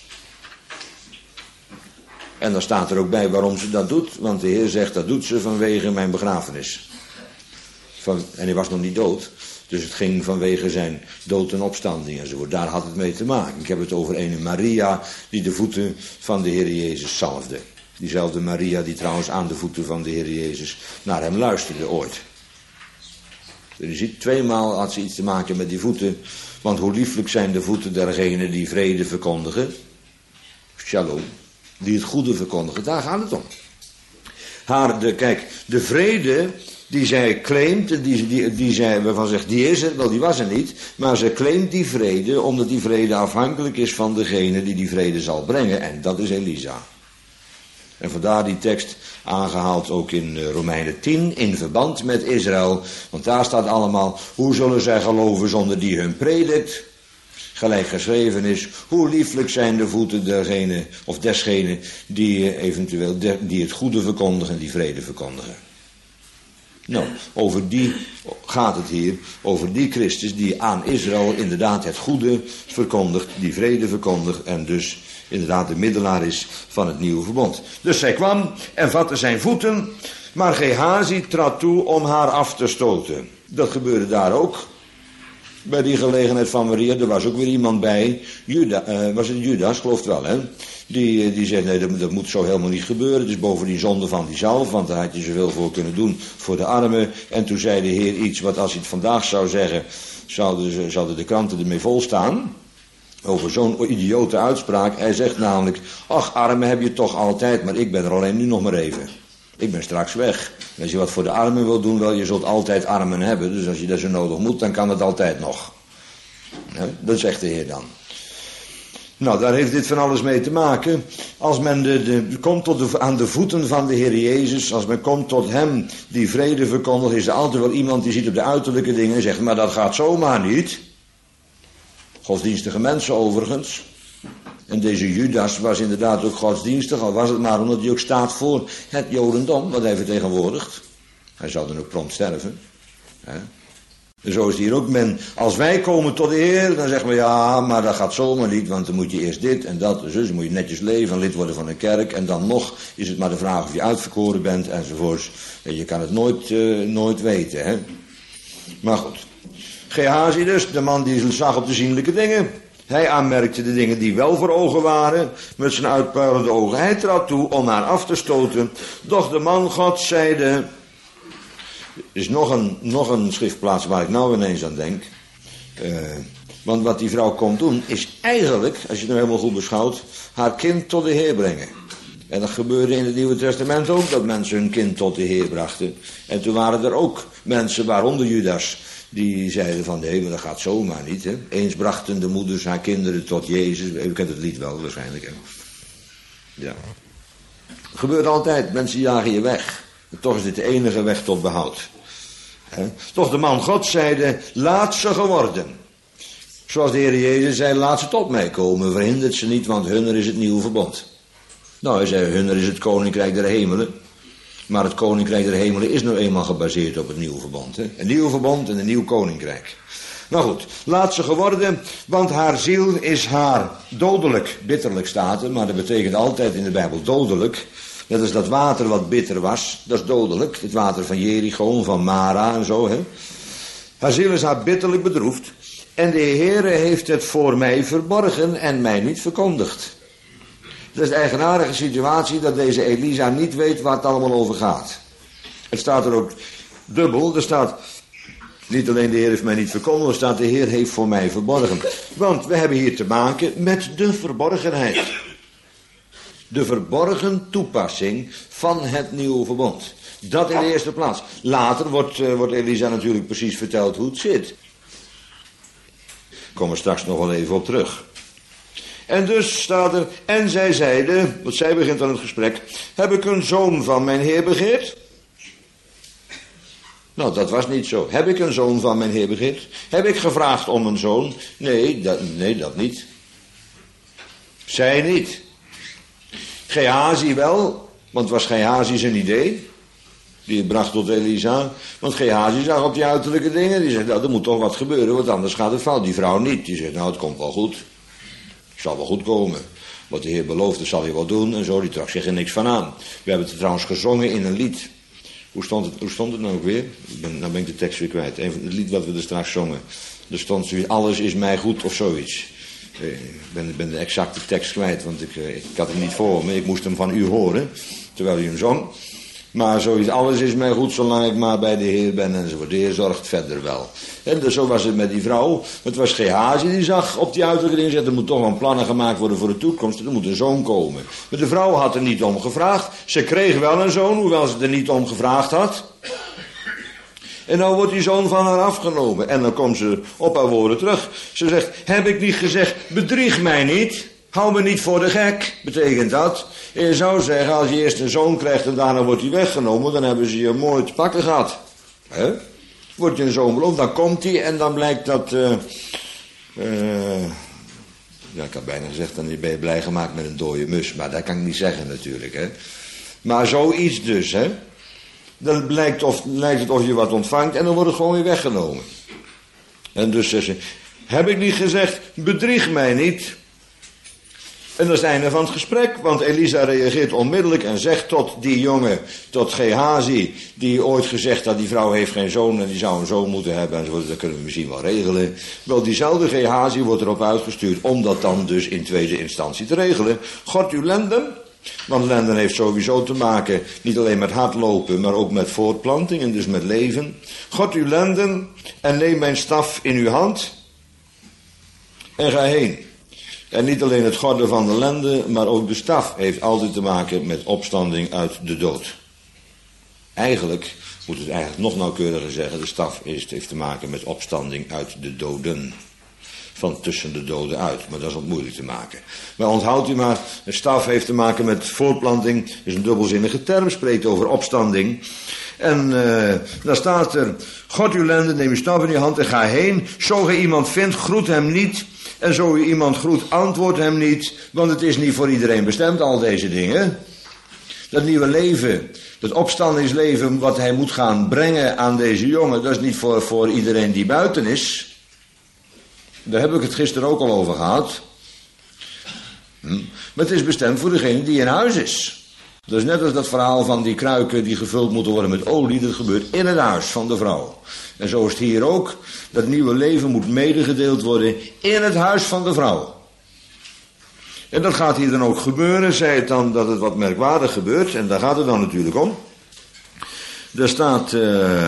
En dan staat er ook bij waarom ze dat doet. Want de Heer zegt, dat doet ze vanwege mijn begrafenis. En hij was nog niet dood. Dus het ging vanwege zijn dood en opstanding enzovoort. Daar had het mee te maken. Ik heb het over een Maria die de voeten van de Heer Jezus zalfde. Diezelfde Maria die trouwens aan de voeten van de Heer Jezus naar hem luisterde ooit. Dus je ziet, 2 maal had ze iets te maken met die voeten. Want hoe lieflijk zijn de voeten dergenen die vrede verkondigen. Shalom. Die het goede verkondigen, daar gaat het om. Kijk, de vrede die zij claimt, die zij, waarvan zegt, die is er, wel die was er niet, maar ze claimt die vrede, omdat die vrede afhankelijk is van degene die vrede zal brengen, en dat is Elisa. En vandaar die tekst aangehaald ook in Romeinen 10, in verband met Israël, want daar staat allemaal, hoe zullen zij geloven zonder die hun predikt? Gelijk geschreven is, hoe lieflijk zijn de voeten dergene, of desgene, die eventueel die het goede verkondigen, die vrede verkondigen. Nou, over die gaat het hier, over die Christus die aan Israël inderdaad het goede verkondigt, die vrede verkondigt en dus inderdaad de middelaar is van het nieuwe verbond. Dus zij kwam en vatte zijn voeten, maar Gehazi trad toe om haar af te stoten. Dat gebeurde daar ook. Bij die gelegenheid van Maria, er was ook weer iemand bij, was het Judas, gelooft wel, hè? Die zei, nee, dat moet zo helemaal niet gebeuren. Het is bovendien zonde van die zalf, want daar had je zoveel voor kunnen doen voor de armen. En toen zei de Heer iets wat als hij het vandaag zou zeggen, zouden de kranten ermee volstaan. Over zo'n idiote uitspraak. Hij zegt namelijk, ach, armen heb je toch altijd, maar ik ben er alleen nu nog maar even. Ik ben straks weg. En als je wat voor de armen wil doen, wel, je zult altijd armen hebben. Dus als je dat zo nodig moet, dan kan het altijd nog. Dat zegt de Heer dan. Nou, daar heeft dit van alles mee te maken. Als men komt aan de voeten van de Heer Jezus, als men komt tot hem die vrede verkondigt, is er altijd wel iemand die ziet op de uiterlijke dingen en zegt, maar dat gaat zomaar niet. Godsdienstige mensen overigens. En deze Judas was inderdaad ook godsdienstig, al was het maar omdat hij ook staat voor het Jodendom, wat hij vertegenwoordigt. Hij zou dan ook prompt sterven. En zo is het hier ook. Als wij komen tot de Heer, dan zeggen we, ja, maar dat gaat zomaar niet, want dan moet je eerst dit en dat, dus moet je netjes leven, lid worden van een kerk, en dan nog is het maar de vraag of je uitverkoren bent, enzovoorts. En je kan het nooit weten, hè. Maar goed. Gehazi dus, de man die zag op de zienlijke dingen. Hij aanmerkte de dingen die wel voor ogen waren, met zijn uitpuilende ogen. Hij trad toe om haar af te stoten. Doch de man God zeide... Er is nog een schriftplaats waar ik nou ineens aan denk. Want wat die vrouw komt doen, is eigenlijk, als je het nou helemaal goed beschouwt, haar kind tot de Heer brengen. En dat gebeurde in het Nieuwe Testament ook, dat mensen hun kind tot de Heer brachten. En toen waren er ook mensen, waaronder Judas, die zeiden van, nee, maar dat gaat zomaar niet. Hè? Eens brachten de moeders haar kinderen tot Jezus. U kent het lied wel waarschijnlijk. Hè? Ja. Het gebeurt altijd, mensen jagen je weg. En toch is dit de enige weg tot behoud. Hè? Toch de man God zeide, laat ze geworden. Zoals de Heer Jezus zei, laat ze tot mij komen. Verhindert ze niet, want hunner is het nieuwe verbond. Nou, hij zei, hunner is het koninkrijk der hemelen. Maar het koninkrijk der hemelen is nou eenmaal gebaseerd op het nieuwe verbond. Hè? Een nieuw verbond en een nieuw koninkrijk. Nou goed, laat ze geworden, want haar ziel is haar dodelijk. Bitterlijk staat er, maar dat betekent altijd in de Bijbel dodelijk. Net als dat water wat bitter was, dat is dodelijk. Het water van Jericho, van Mara en zo. Hè? Haar ziel is haar bitterlijk bedroefd. En de Heere heeft het voor mij verborgen en mij niet verkondigd. Het is de eigenaardige situatie dat deze Elisa niet weet waar het allemaal over gaat. Het staat er ook dubbel. Er staat niet alleen de Heer heeft mij niet verkondigd, er staat de Heer heeft voor mij verborgen. Want we hebben hier te maken met de verborgenheid. De verborgen toepassing van het nieuwe verbond. Dat in de eerste plaats. Later wordt Elisa natuurlijk precies verteld hoe het zit. Daar komen we straks nog wel even op terug. En dus staat er, en zij zeide, want zij begint aan het gesprek, heb ik een zoon van mijn Heer begeerd? Nou, dat was niet zo. Heb ik een zoon van mijn Heer begeerd? Heb ik gevraagd om een zoon? Nee, dat niet. Zij niet. Gehazi wel, want was Gehazi zijn idee? Die het bracht tot Elisa. Want Gehazi zag op die uiterlijke dingen. Die zegt, nou, er moet toch wat gebeuren, want anders gaat het fout. Die vrouw niet. Die zegt, nou, het komt wel goed. Het zal wel goed komen. Wat de Heer belooft, dat zal hij wel doen. En zo, die trok zich er niks van aan. We hebben het trouwens gezongen in een lied. Hoe stond het nou ook weer? Nou ben ik de tekst weer kwijt. Het lied wat we er straks zongen. Er stond zoiets, alles is mij goed of zoiets. Ik ben de exacte tekst kwijt, want ik had hem niet voor me. Ik moest hem van u horen, terwijl u hem zong. Maar zoiets, alles is mij goed zolang ik maar bij de Heer ben enzovoort. De Heer zorgt verder wel. En dus zo was het met die vrouw. Het was Gehazi die zag op die uiterlijke dingen. Zegt, er moet toch wel plannen gemaakt worden voor de toekomst. Er moet een zoon komen. Maar de vrouw had er niet om gevraagd. Ze kreeg wel een zoon, hoewel ze er niet om gevraagd had. En nou wordt die zoon van haar afgenomen. En dan komt ze op haar woorden terug. Ze zegt, heb ik niet gezegd, bedrieg mij niet. Hou me niet voor de gek, betekent dat. En je zou zeggen, als je eerst een zoon krijgt en daarna wordt hij weggenomen, dan hebben ze je mooi te pakken gehad. Wordt je een zoon beloofd, dan komt hij en dan blijkt dat... ja, ik had bijna gezegd, dan ben je blij gemaakt met een dode mus. Maar dat kan ik niet zeggen natuurlijk, hè. Maar zoiets dus, hè. Dan lijkt het of je wat ontvangt en dan wordt het gewoon weer weggenomen. En dus zegt ze, heb ik niet gezegd, bedrieg mij niet. En dat is het einde van het gesprek, want Elisa reageert onmiddellijk en zegt tot die jongen, tot Gehazi, die ooit gezegd had, die vrouw heeft geen zoon en die zou een zoon moeten hebben, enzovoort, dat kunnen we misschien wel regelen. Wel, diezelfde Gehazi wordt erop uitgestuurd om dat dan dus in tweede instantie te regelen. God uw lenden, want lenden heeft sowieso te maken niet alleen met hardlopen, maar ook met voortplanting en dus met leven. God uw lenden en neem mijn staf in uw hand en ga heen. En niet alleen het gordel van de lende, maar ook de staf heeft altijd te maken met opstanding uit de dood. Eigenlijk moet het eigenlijk nog nauwkeuriger zeggen, de staf heeft te maken met opstanding uit de doden. Van tussen de doden uit, maar dat is wat moeilijk te maken. Maar onthoudt u maar, de staf heeft te maken met voortplanting, is een dubbelzinnige term, spreekt over opstanding. En dan staat er, God uw lende, neem uw staf in uw hand en ga heen. Zo ge iemand vindt, groet hem niet. En zo u iemand groet, antwoord hem niet. Want het is niet voor iedereen bestemd, al deze dingen. Dat nieuwe leven, dat opstandingsleven wat hij moet gaan brengen aan deze jongen, dat is niet voor iedereen die buiten is. Daar heb ik het gisteren ook al over gehad. Maar het is bestemd voor degene die in huis is. Dat is net als dat verhaal van die kruiken die gevuld moeten worden met olie. Dat gebeurt in het huis van de vrouw. En zo is het hier ook. Dat nieuwe leven moet medegedeeld worden in het huis van de vrouw. En dat gaat hier dan ook gebeuren. Zij het dan dat het wat merkwaardig gebeurt. En daar gaat het dan natuurlijk om. Er staat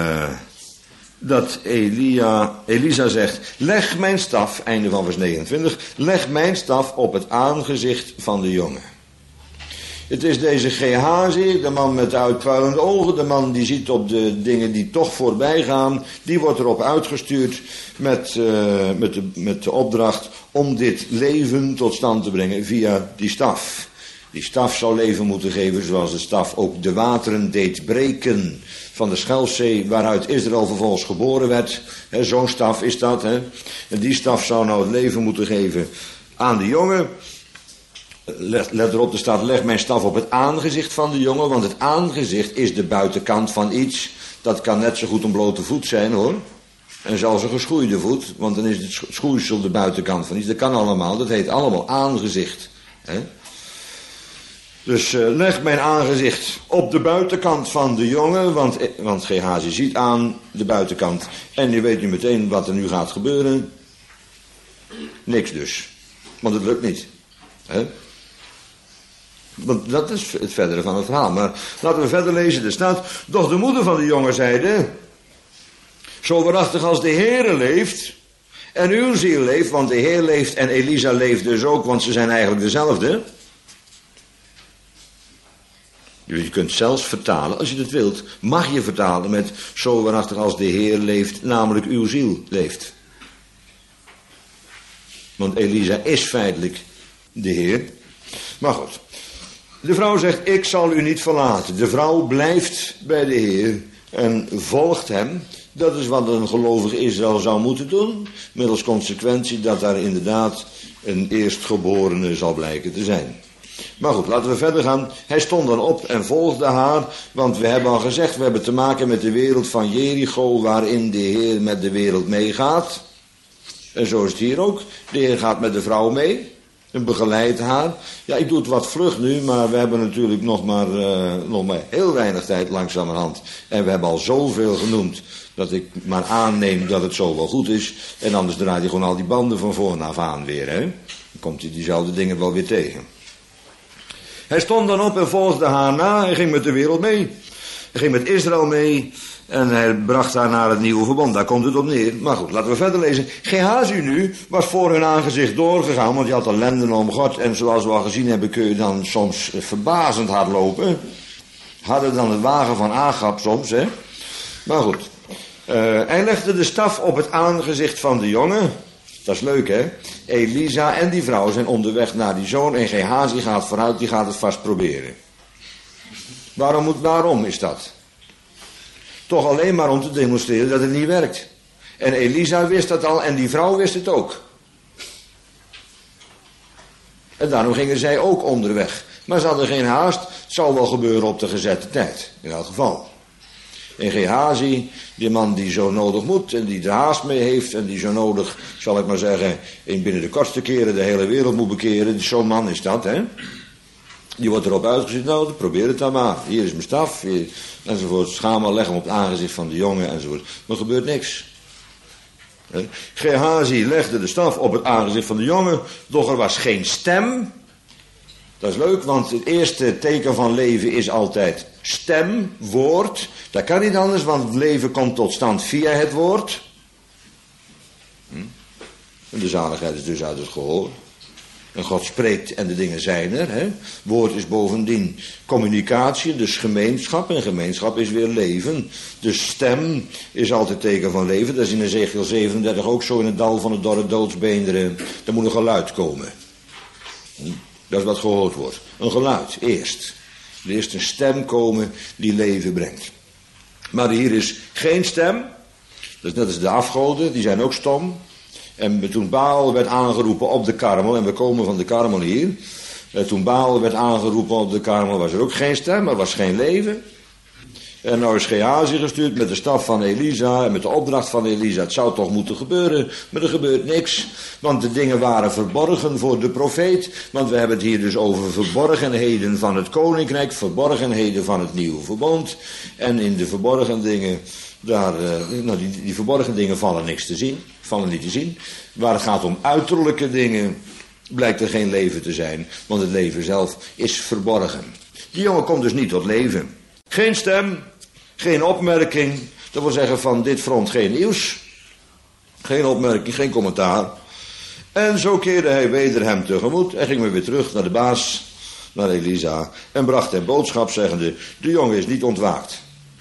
dat Elisa zegt, leg mijn staf, einde van vers 29, leg mijn staf op het aangezicht van de jongen. Het is deze Gehazi, de man met de uitpuilende ogen, de man die ziet op de dingen die toch voorbij gaan, die wordt erop uitgestuurd met de opdracht om dit leven tot stand te brengen via die staf. Die staf zou leven moeten geven zoals de staf ook de wateren deed breken van de Schelfzee waaruit Israël vervolgens geboren werd. Zo'n staf is dat. En die staf zou nou het leven moeten geven aan de jongen. Let erop, er staat, leg mijn staf op het aangezicht van de jongen, want het aangezicht is de buitenkant van iets. Dat kan net zo goed een blote voet zijn, hoor. En zelfs een geschoeide voet, want dan is het schoeisel de buitenkant van iets. Dat kan allemaal, dat heet allemaal aangezicht. Dus leg mijn aangezicht op de buitenkant van de jongen, want Gehazi ziet aan de buitenkant. En je weet nu meteen wat er nu gaat gebeuren. Niks dus, want het lukt niet. Want dat is het verdere van het verhaal. Maar laten we verder lezen. Er staat, doch de moeder van de jongen zeide, zo waarachtig als de Heere leeft en uw ziel leeft, want de Heer leeft en Elisa leeft dus ook, want ze zijn eigenlijk dezelfde. Dus je kunt zelfs vertalen, als je het wilt, mag je vertalen met zo waarachtig als de Heer leeft, namelijk uw ziel leeft. Want Elisa is feitelijk de Heer. Maar goed. De vrouw zegt, ik zal u niet verlaten. De vrouw blijft bij de Heer en volgt hem. Dat is wat een gelovig Israël zou moeten doen. Middels consequentie dat daar inderdaad een eerstgeborene zal blijken te zijn. Maar goed, laten we verder gaan. Hij stond dan op en volgde haar. Want we hebben al gezegd, we hebben te maken met de wereld van Jericho, waarin de Heer met de wereld meegaat. En zo is het hier ook. De Heer gaat met de vrouw mee. En begeleidt haar. Ja, ik doe het wat vlug nu, maar we hebben natuurlijk nog maar heel weinig tijd langzamerhand. En we hebben al zoveel genoemd, dat ik maar aanneem dat het zo wel goed is. En anders draait hij gewoon al die banden van voor af aan weer, hè. Dan komt hij diezelfde dingen wel weer tegen. Hij stond dan op en volgde haar na. Hij ging met de wereld mee. Hij ging met Israël mee. En hij bracht haar naar het nieuwe verbond. Daar komt het op neer. Maar goed, laten we verder lezen. Gehazi nu was voor hun aangezicht doorgegaan. Want hij had al lenden om God. En zoals we al gezien hebben kun je dan soms verbazend hard lopen. Harder dan het wagen van Agab soms, hè. Maar goed. Hij legde de staf op het aangezicht van de jongen. Dat is leuk, hè? Elisa en die vrouw zijn onderweg naar die zoon en Gehazi gaat vooruit, die gaat het vast proberen. Waarom is dat? Toch alleen maar om te demonstreren dat het niet werkt. En Elisa wist dat al en die vrouw wist het ook. En daarom gingen zij ook onderweg. Maar ze hadden geen haast. Het zal wel gebeuren op de gezette tijd. In elk geval. En Gehazi, die man die zo nodig moet en die er haast mee heeft en die zo nodig, zal ik maar zeggen, binnen de kortste keren de hele wereld moet bekeren. Zo'n man is dat, hè. Die wordt erop uitgezet, nou, probeer het dan maar. Hier is mijn staf, enzovoort. Ga maar, leg hem op het aangezicht van de jongen, enzovoort. Maar er gebeurt niks. Gehazi legde de staf op het aangezicht van de jongen, doch er was geen stem. Dat is leuk, want het eerste teken van leven is altijd stem, woord. Dat kan niet anders, want het leven komt tot stand via het woord. En de zaligheid is dus uit het gehoor. En God spreekt en de dingen zijn er. Hè? Woord is bovendien communicatie, dus gemeenschap. En gemeenschap is weer leven. Dus stem is altijd teken van leven. Dat is in Ezekiel 37 ook zo in het dal van het dorre doodsbeenderen. Er moet een geluid komen. Dat is wat gehoord wordt. Een geluid, eerst. Er eerst een stem komen die leven brengt. Maar hier is geen stem. Dat is net als de afgoden, die zijn ook stom. En toen Baal werd aangeroepen op de Karmel, en we komen van de Karmel hier. Toen Baal werd aangeroepen op de Karmel was er ook geen stem, er was geen leven. En nou is Gehazi gestuurd met de staf van Elisa en met de opdracht van Elisa. Het zou toch moeten gebeuren, maar er gebeurt niks. Want de dingen waren verborgen voor de profeet. Want we hebben het hier dus over verborgenheden van het koninkrijk, verborgenheden van het nieuwe verbond. En in de verborgen dingen, die verborgen dingen vallen niet te zien. Waar het gaat om uiterlijke dingen, blijkt er geen leven te zijn. Want het leven zelf is verborgen. Die jongen komt dus niet tot leven. Geen stem, geen opmerking, dat wil zeggen van dit front geen nieuws. Geen opmerking, geen commentaar. En zo keerde hij weder hem tegemoet en ging weer terug naar de baas, naar Elisa. En bracht hem boodschap zeggende, de jongen is niet ontwaakt.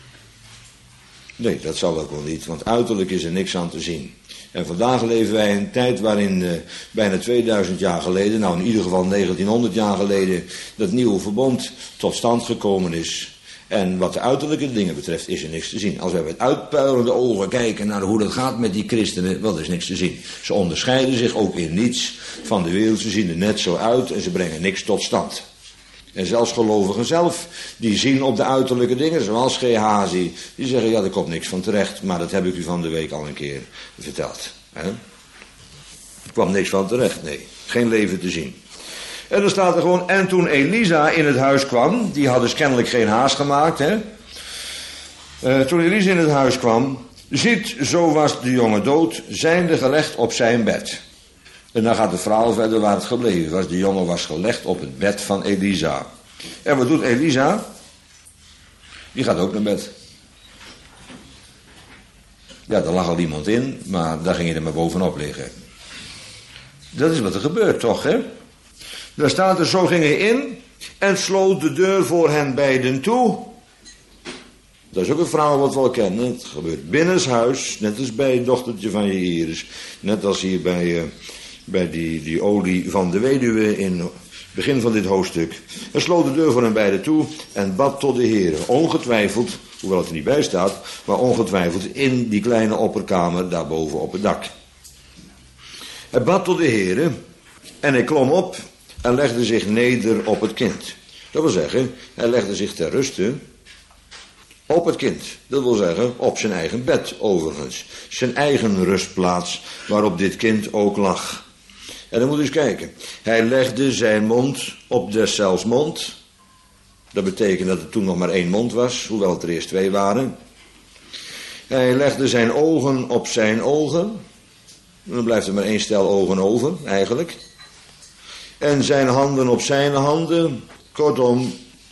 Nee, dat zal ook wel niet, want uiterlijk is er niks aan te zien. En vandaag leven wij in een tijd waarin bijna 2000 jaar geleden, nou in ieder geval 1900 jaar geleden, dat nieuwe verbond tot stand gekomen is. En wat de uiterlijke dingen betreft is er niks te zien. Als wij met uitpuilende ogen kijken naar hoe dat gaat met die christenen, wel, er is niks te zien. Ze onderscheiden zich ook in niets van de wereld. Ze zien er net zo uit en ze brengen niks tot stand. En zelfs gelovigen zelf, die zien op de uiterlijke dingen, zoals Gehazi, die zeggen, ja, er komt niks van terecht. Maar dat heb ik u van de week al een keer verteld. Hè? Er kwam niks van terecht, nee. Geen leven te zien. En dan staat er gewoon, en toen Elisa in het huis kwam, die had dus kennelijk geen haast gemaakt, hè. Toen Elisa in het huis kwam, ziet, zo was de jongen dood, zijnde gelegd op zijn bed. En dan gaat het verhaal verder waar het gebleven was. De jongen was gelegd op het bed van Elisa. En wat doet Elisa? Die gaat ook naar bed. Ja, daar lag al iemand in, maar daar ging je er maar bovenop liggen. Dat is wat er gebeurt, toch, hè? Daar staat er, zo ging hij in en sloot de deur voor hen beiden toe. Dat is ook een verhaal wat we al kennen. Het gebeurt binnenshuis, net als bij het dochtertje van Jairus. Net als hier bij die olie van de weduwe in het begin van dit hoofdstuk. En sloot de deur voor hen beiden toe en bad tot de Heere. Ongetwijfeld, hoewel het er niet bij staat, maar ongetwijfeld in die kleine opperkamer daarboven op het dak. Hij bad tot de Heere en hij klom op en legde zich neder op het kind. Dat wil zeggen, hij legde zich ter ruste op het kind. Dat wil zeggen, op zijn eigen bed overigens. Zijn eigen rustplaats waarop dit kind ook lag. En dan moet u eens kijken. Hij legde zijn mond op deszelfs mond. Dat betekent dat het toen nog maar 1 mond was, hoewel het er eerst 2 waren. Hij legde zijn ogen op zijn ogen. Dan blijft er maar 1 stel ogen over, eigenlijk. En zijn handen op zijn handen. Kortom,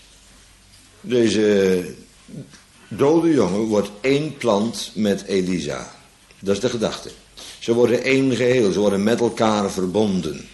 deze dode jongen wordt 1 plant met Elisa. Dat is de gedachte. Ze worden 1 geheel, ze worden met elkaar verbonden.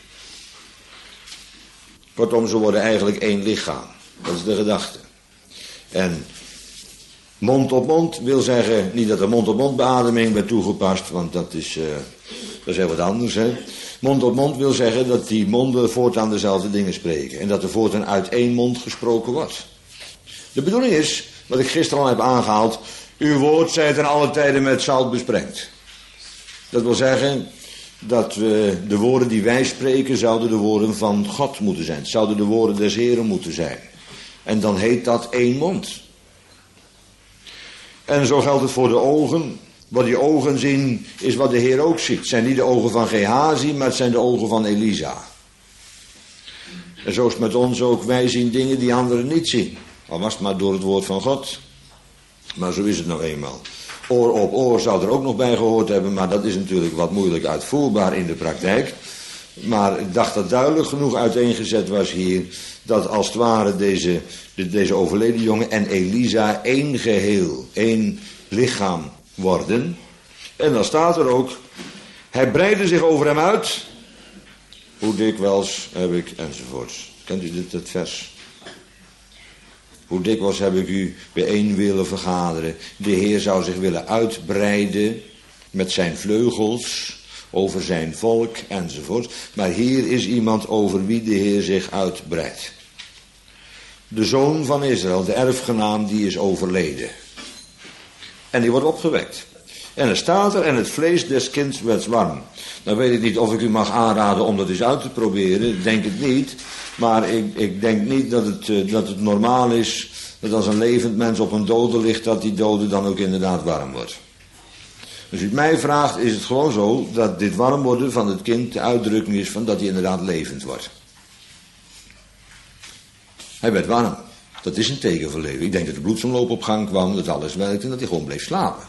Kortom, ze worden eigenlijk 1 lichaam. Dat is de gedachte. En Mond op mond wil zeggen, niet dat er mond-op-mond beademing werd toegepast, want dat is heel wat anders. Hè? Mond op mond wil zeggen dat die monden voortaan dezelfde dingen spreken. En dat er voortaan uit één mond gesproken wordt. De bedoeling is, wat ik gisteren al heb aangehaald, uw woord zij ten alle tijden met zout besprengd. Dat wil zeggen dat de woorden die wij spreken zouden de woorden van God moeten zijn. Zouden de woorden des Heren moeten zijn. En dan heet dat één mond. En zo geldt het voor de ogen. Wat die ogen zien is wat de Heer ook ziet. Het zijn niet de ogen van Gehazi, maar het zijn de ogen van Elisa. En zo is het met ons ook. Wij zien dingen die anderen niet zien. Al was het maar door het woord van God. Maar zo is het nou eenmaal. Oor op oor zou er ook nog bij gehoord hebben, maar dat is natuurlijk wat moeilijk uitvoerbaar in de praktijk. Maar ik dacht dat duidelijk genoeg uiteengezet was hier, dat als het ware deze overleden jongen en Elisa één geheel, één lichaam worden. En dan staat er ook, hij breidde zich over hem uit. Hoe dikwijls heb ik, enzovoorts. Kent u dit vers? Hoe dikwijls heb ik u bijeen willen vergaderen. De Heer zou zich willen uitbreiden met zijn vleugels over zijn volk enzovoort. Maar hier is iemand over wie de Heer zich uitbreidt. De zoon van Israël, de erfgenaam, die is overleden. En die wordt opgewekt. En er staat er, en het vlees des kinds werd warm. Dan weet ik niet of ik u mag aanraden om dat eens uit te proberen. Ik denk het niet. Maar ik denk niet dat het normaal is dat als een levend mens op een dode ligt, dat die dode dan ook inderdaad warm wordt. Dus u het mij vraagt, is het gewoon zo dat dit warm worden van het kind de uitdrukking is van dat hij inderdaad levend wordt. Hij werd warm. Dat is een teken van leven. Ik denk dat de bloedsomloop op gang kwam, dat alles werkte en dat hij gewoon bleef slapen.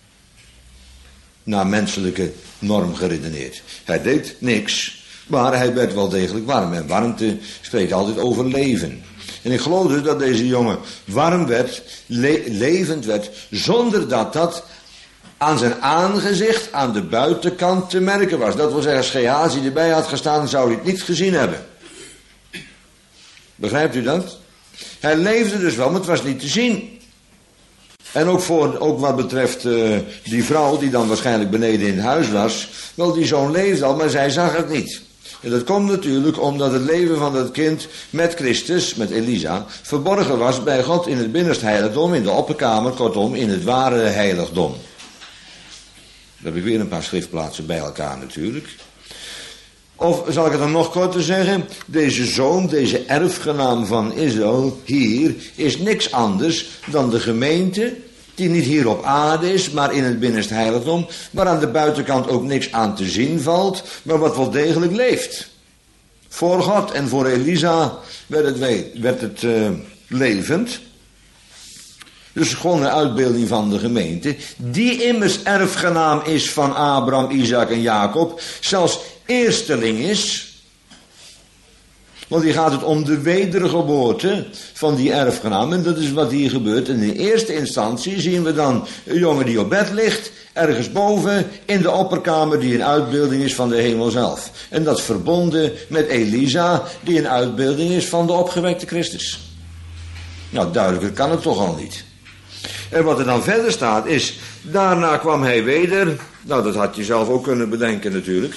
Naar menselijke norm geredeneerd. Hij deed niks, maar hij werd wel degelijk warm. En warmte spreekt altijd over leven. En ik geloof dus dat deze jongen warm werd, levend werd, zonder dat dat aan zijn aangezicht, aan de buitenkant te merken was. Dat wil zeggen, als Gehazi erbij had gestaan, zou hij het niet gezien hebben. Begrijpt u dat? Hij leefde dus wel, maar het was niet te zien. En ook wat betreft die vrouw die dan waarschijnlijk beneden in het huis was. Wel, die zoon leefde al, maar zij zag het niet. En dat komt natuurlijk omdat het leven van dat kind met Christus, met Elisa, verborgen was bij God in het binnenste heiligdom, in de opperkamer, kortom in het ware heiligdom. Daar heb ik weer een paar schriftplaatsen bij elkaar natuurlijk. Of zal ik het dan nog korter zeggen? Deze zoon, deze erfgenaam van Israël hier, is niks anders dan de gemeente, die niet hier op aarde is, maar in het binnenste heiligdom, waar aan de buitenkant ook niks aan te zien valt, maar wat wel degelijk leeft. Voor God en voor Elisa werd het levend. Dus gewoon een uitbeelding van de gemeente, die immers erfgenaam is van Abraham, Isaac en Jacob, zelfs eersteling is. Want hier gaat het om de wedergeboorte van die erfgenaam. En dat is wat hier gebeurt. In de eerste instantie zien we dan een jongen die op bed ligt, ergens boven in de opperkamer, die een uitbeelding is van de hemel zelf. En dat verbonden met Elisa, die een uitbeelding is van de opgewekte Christus. Nou, duidelijker kan het toch al niet. En wat er dan verder staat is, daarna kwam hij weder. Nou, dat had je zelf ook kunnen bedenken natuurlijk.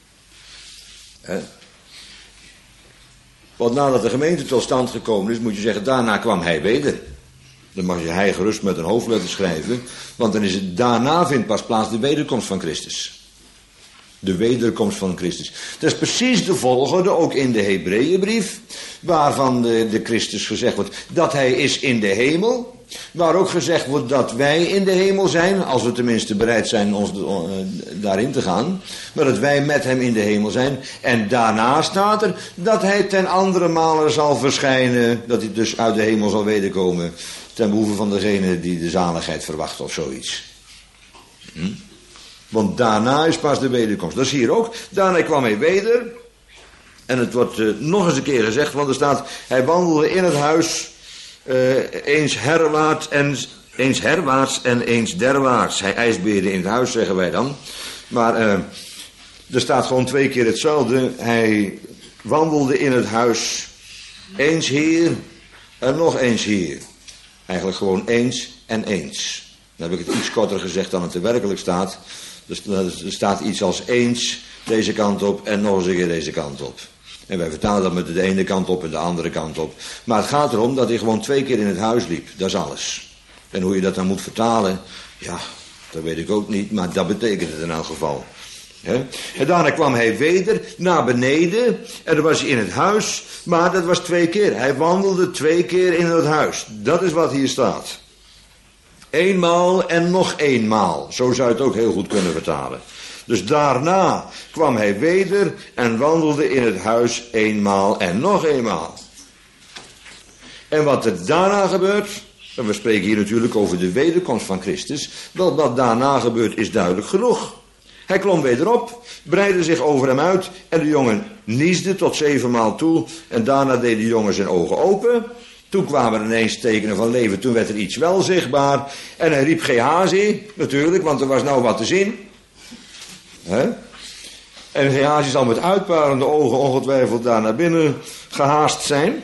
Want nadat de gemeente tot stand gekomen is, moet je zeggen, daarna kwam hij weder. Dan mag je hij gerust met een hoofdletter schrijven, want dan is het, daarna vindt pas plaats de wederkomst van Christus. De wederkomst van Christus. Dat is precies de volgorde, ook in de Hebreeënbrief, waarvan de Christus gezegd wordt dat hij is in de hemel. Waar ook gezegd wordt dat wij in de hemel zijn, als we tenminste bereid zijn ons daarin te gaan. Maar dat wij met hem in de hemel zijn. En daarna staat er dat hij ten andere male zal verschijnen, dat hij dus uit de hemel zal wederkomen, ten behoeve van degene die de zaligheid verwacht of zoiets. Want daarna is pas de wederkomst. Dat is hier ook. Daarna kwam hij weder. En het wordt nog eens een keer gezegd, want er staat, hij wandelde in het huis, eens herwaarts en eens derwaarts. Hij ijsbeerde in het huis, zeggen wij dan. Maar er staat gewoon 2 keer hetzelfde. Hij wandelde in het huis, eens hier en nog eens hier. Eigenlijk gewoon eens en eens. Dan heb ik het iets korter gezegd dan het er werkelijk staat. Er staat iets als eens deze kant op en nog eens een keer deze kant op. En wij vertalen dat met de ene kant op en de andere kant op. Maar het gaat erom dat hij gewoon 2 keer in het huis liep. Dat is alles. En hoe je dat dan moet vertalen, ja, dat weet ik ook niet. Maar dat betekent het in elk geval. He? En daarna kwam hij weder naar beneden. En dan was hij in het huis. Maar dat was 2 keer. Hij wandelde 2 keer in het huis. Dat is wat hier staat. Eenmaal en nog eenmaal. Zo zou je het ook heel goed kunnen vertalen. Dus daarna kwam hij weder en wandelde in het huis eenmaal en nog eenmaal. En wat er daarna gebeurt, en we spreken hier natuurlijk over de wederkomst van Christus, wel wat daarna gebeurt is duidelijk genoeg. Hij klom weder op, breidde zich over hem uit en de jongen niesde tot 7 maal toe en daarna deed de jongen zijn ogen open. Toen kwamen er ineens tekenen van leven, toen werd er iets wel zichtbaar en hij riep Gehazi, natuurlijk, want er was nou wat te zien. He? En Gehazi zal met uitparende ogen ongetwijfeld daar naar binnen gehaast zijn.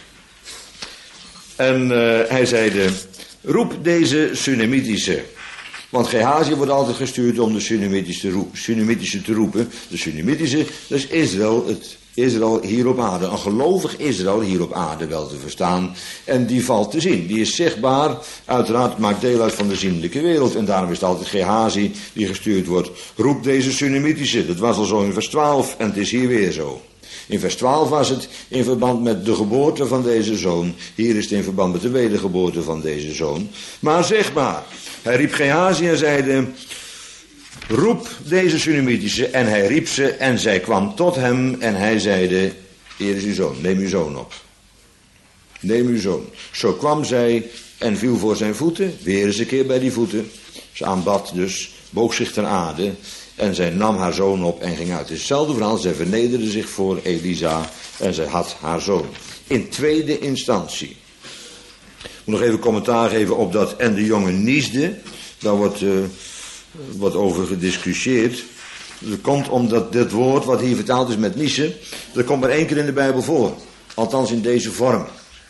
En hij zeide, roep deze Sunamitische. Want Gehazi wordt altijd gestuurd om de Sunamitische te roepen. De Sunamitische, dat is Israël hier op aarde. Een gelovig Israël hier op aarde wel te verstaan. En die valt te zien. Die is zichtbaar. Uiteraard maakt deel uit van de zienlijke wereld. En daarom is het altijd Gehazi die gestuurd wordt. Roep deze Sunamitische. Dat was al zo in vers 12. En het is hier weer zo. In vers 12 was het in verband met de geboorte van deze zoon. Hier is het in verband met de wedergeboorte van deze zoon. Maar zichtbaar. Hij riep Gehazi en zeide, roep deze Sunamitische. En hij riep ze en zij kwam tot hem en hij zeide, hier is uw zoon, neem uw zoon op. Neem uw zoon. Zo kwam zij en viel voor zijn voeten, weer eens een keer bij die voeten. Ze aanbad dus, boog zich ter aarde en zij nam haar zoon op en ging uit. Het is hetzelfde verhaal, zij vernederde zich voor Elisa en zij had haar zoon. In tweede instantie. Ik moet nog even commentaar geven op dat en de jongen niesde. Daar wordt over gediscussieerd. Dat komt omdat dit woord wat hier vertaald is met niezen, dat komt maar 1 keer in de Bijbel voor. Althans in deze vorm.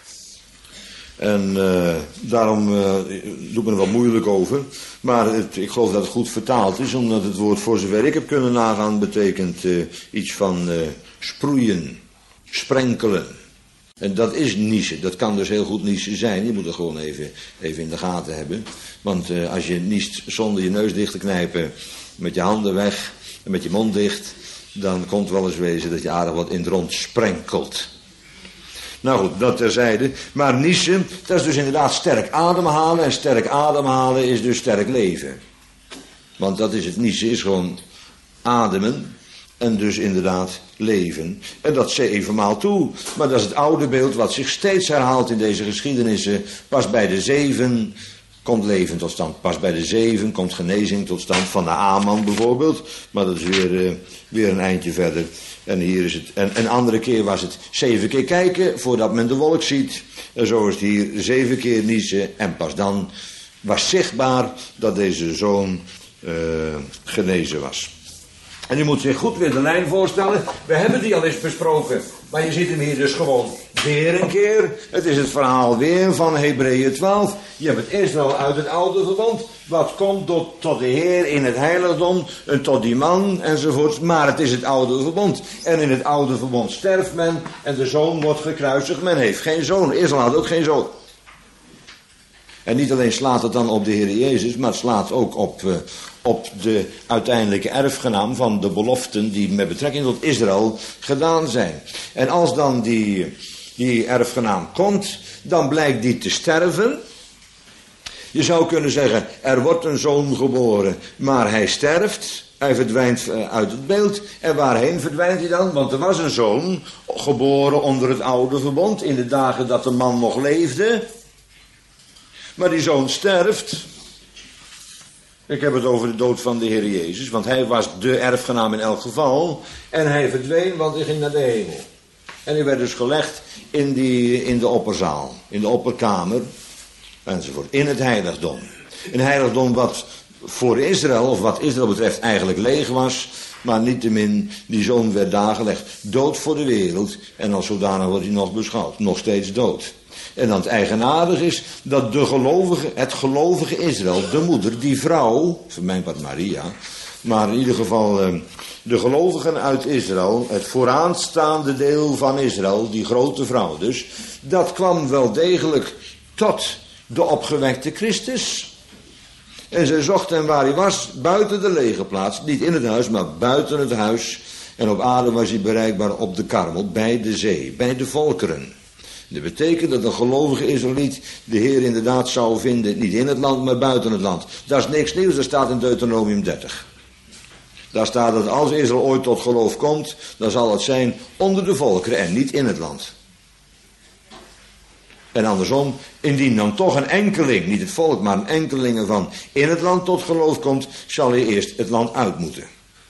En daarom doe ik me er wat moeilijk over. Maar ik geloof dat het goed vertaald is, omdat het woord voor zover ik heb kunnen nagaan betekent iets van sproeien, sprenkelen. En dat is niezen. Dat kan dus heel goed niezen zijn. Je moet het gewoon even in de gaten hebben. Want als je niest zonder je neus dicht te knijpen, met je handen weg en met je mond dicht, dan komt wel eens wezen dat je aardig wat in het rond sprenkelt. Nou goed, dat terzijde. Maar niezen, dat is dus inderdaad sterk ademhalen. En sterk ademhalen is dus sterk leven. Want dat is het niezen, is gewoon ademen. En dus inderdaad leven. En dat 7 maal toe. Maar dat is het oude beeld wat zich steeds herhaalt in deze geschiedenissen. Pas bij de 7 komt leven tot stand. Pas bij de 7 komt genezing tot stand. Van de Aman bijvoorbeeld. Maar dat is weer een eindje verder. En hier is het. En een andere keer was het 7 keer kijken voordat men de wolk ziet. En zo is het hier 7 keer niezen. En pas dan was zichtbaar dat deze zoon genezen was. En u moet zich goed weer de lijn voorstellen. We hebben die al eens besproken. Maar je ziet hem hier dus gewoon weer een keer. Het is het verhaal weer van Hebreeën 12. Je hebt het Israël uit het oude verbond. Wat komt tot de Heer in het heiligdom. En tot die man enzovoort. Maar het is het oude verbond. En in het oude verbond sterft men. En de zoon wordt gekruisigd. Men heeft geen zoon. Israël had ook geen zoon. En niet alleen slaat het dan op de Heer Jezus. Maar het slaat ook op de uiteindelijke erfgenaam van de beloften die met betrekking tot Israël gedaan zijn. En als dan die erfgenaam komt, dan blijkt die te sterven. Je zou kunnen zeggen, er wordt een zoon geboren, maar hij sterft. Hij verdwijnt uit het beeld. En waarheen verdwijnt hij dan? Want er was een zoon geboren onder het oude verbond in de dagen dat de man nog leefde. Maar die zoon sterft. Ik heb het over de dood van de Heer Jezus, want hij was de erfgenaam in elk geval. En hij verdween, want hij ging naar de hemel. En hij werd dus gelegd in de opperzaal, in de opperkamer, enzovoort, in het heiligdom. Een heiligdom wat voor Israël, of wat Israël betreft, eigenlijk leeg was. Maar niettemin, die zoon werd daar gelegd. Dood voor de wereld. En als zodanig wordt hij nog beschouwd. Nog steeds dood. En dan het eigenaardige is dat het gelovige Israël, de moeder, die vrouw, voor mijn part Maria, maar in ieder geval de gelovigen uit Israël, het vooraanstaande deel van Israël, die grote vrouw dus, dat kwam wel degelijk tot de opgewekte Christus. En zij zocht hem waar hij was, buiten de legerplaats, niet in het huis, maar buiten het huis. En op aarde was hij bereikbaar op de Karmel, bij de zee, bij de volkeren. Dat betekent dat een gelovige Israëliet de Heer inderdaad zou vinden, niet in het land, maar buiten het land. Dat is niks nieuws, dat staat in Deuteronomium 30. Daar staat dat als Israël ooit tot geloof komt, dan zal het zijn onder de volkeren en niet in het land. En andersom, indien dan toch een enkeling, niet het volk, maar een enkeling ervan in het land tot geloof komt, zal hij eerst het land uit moeten.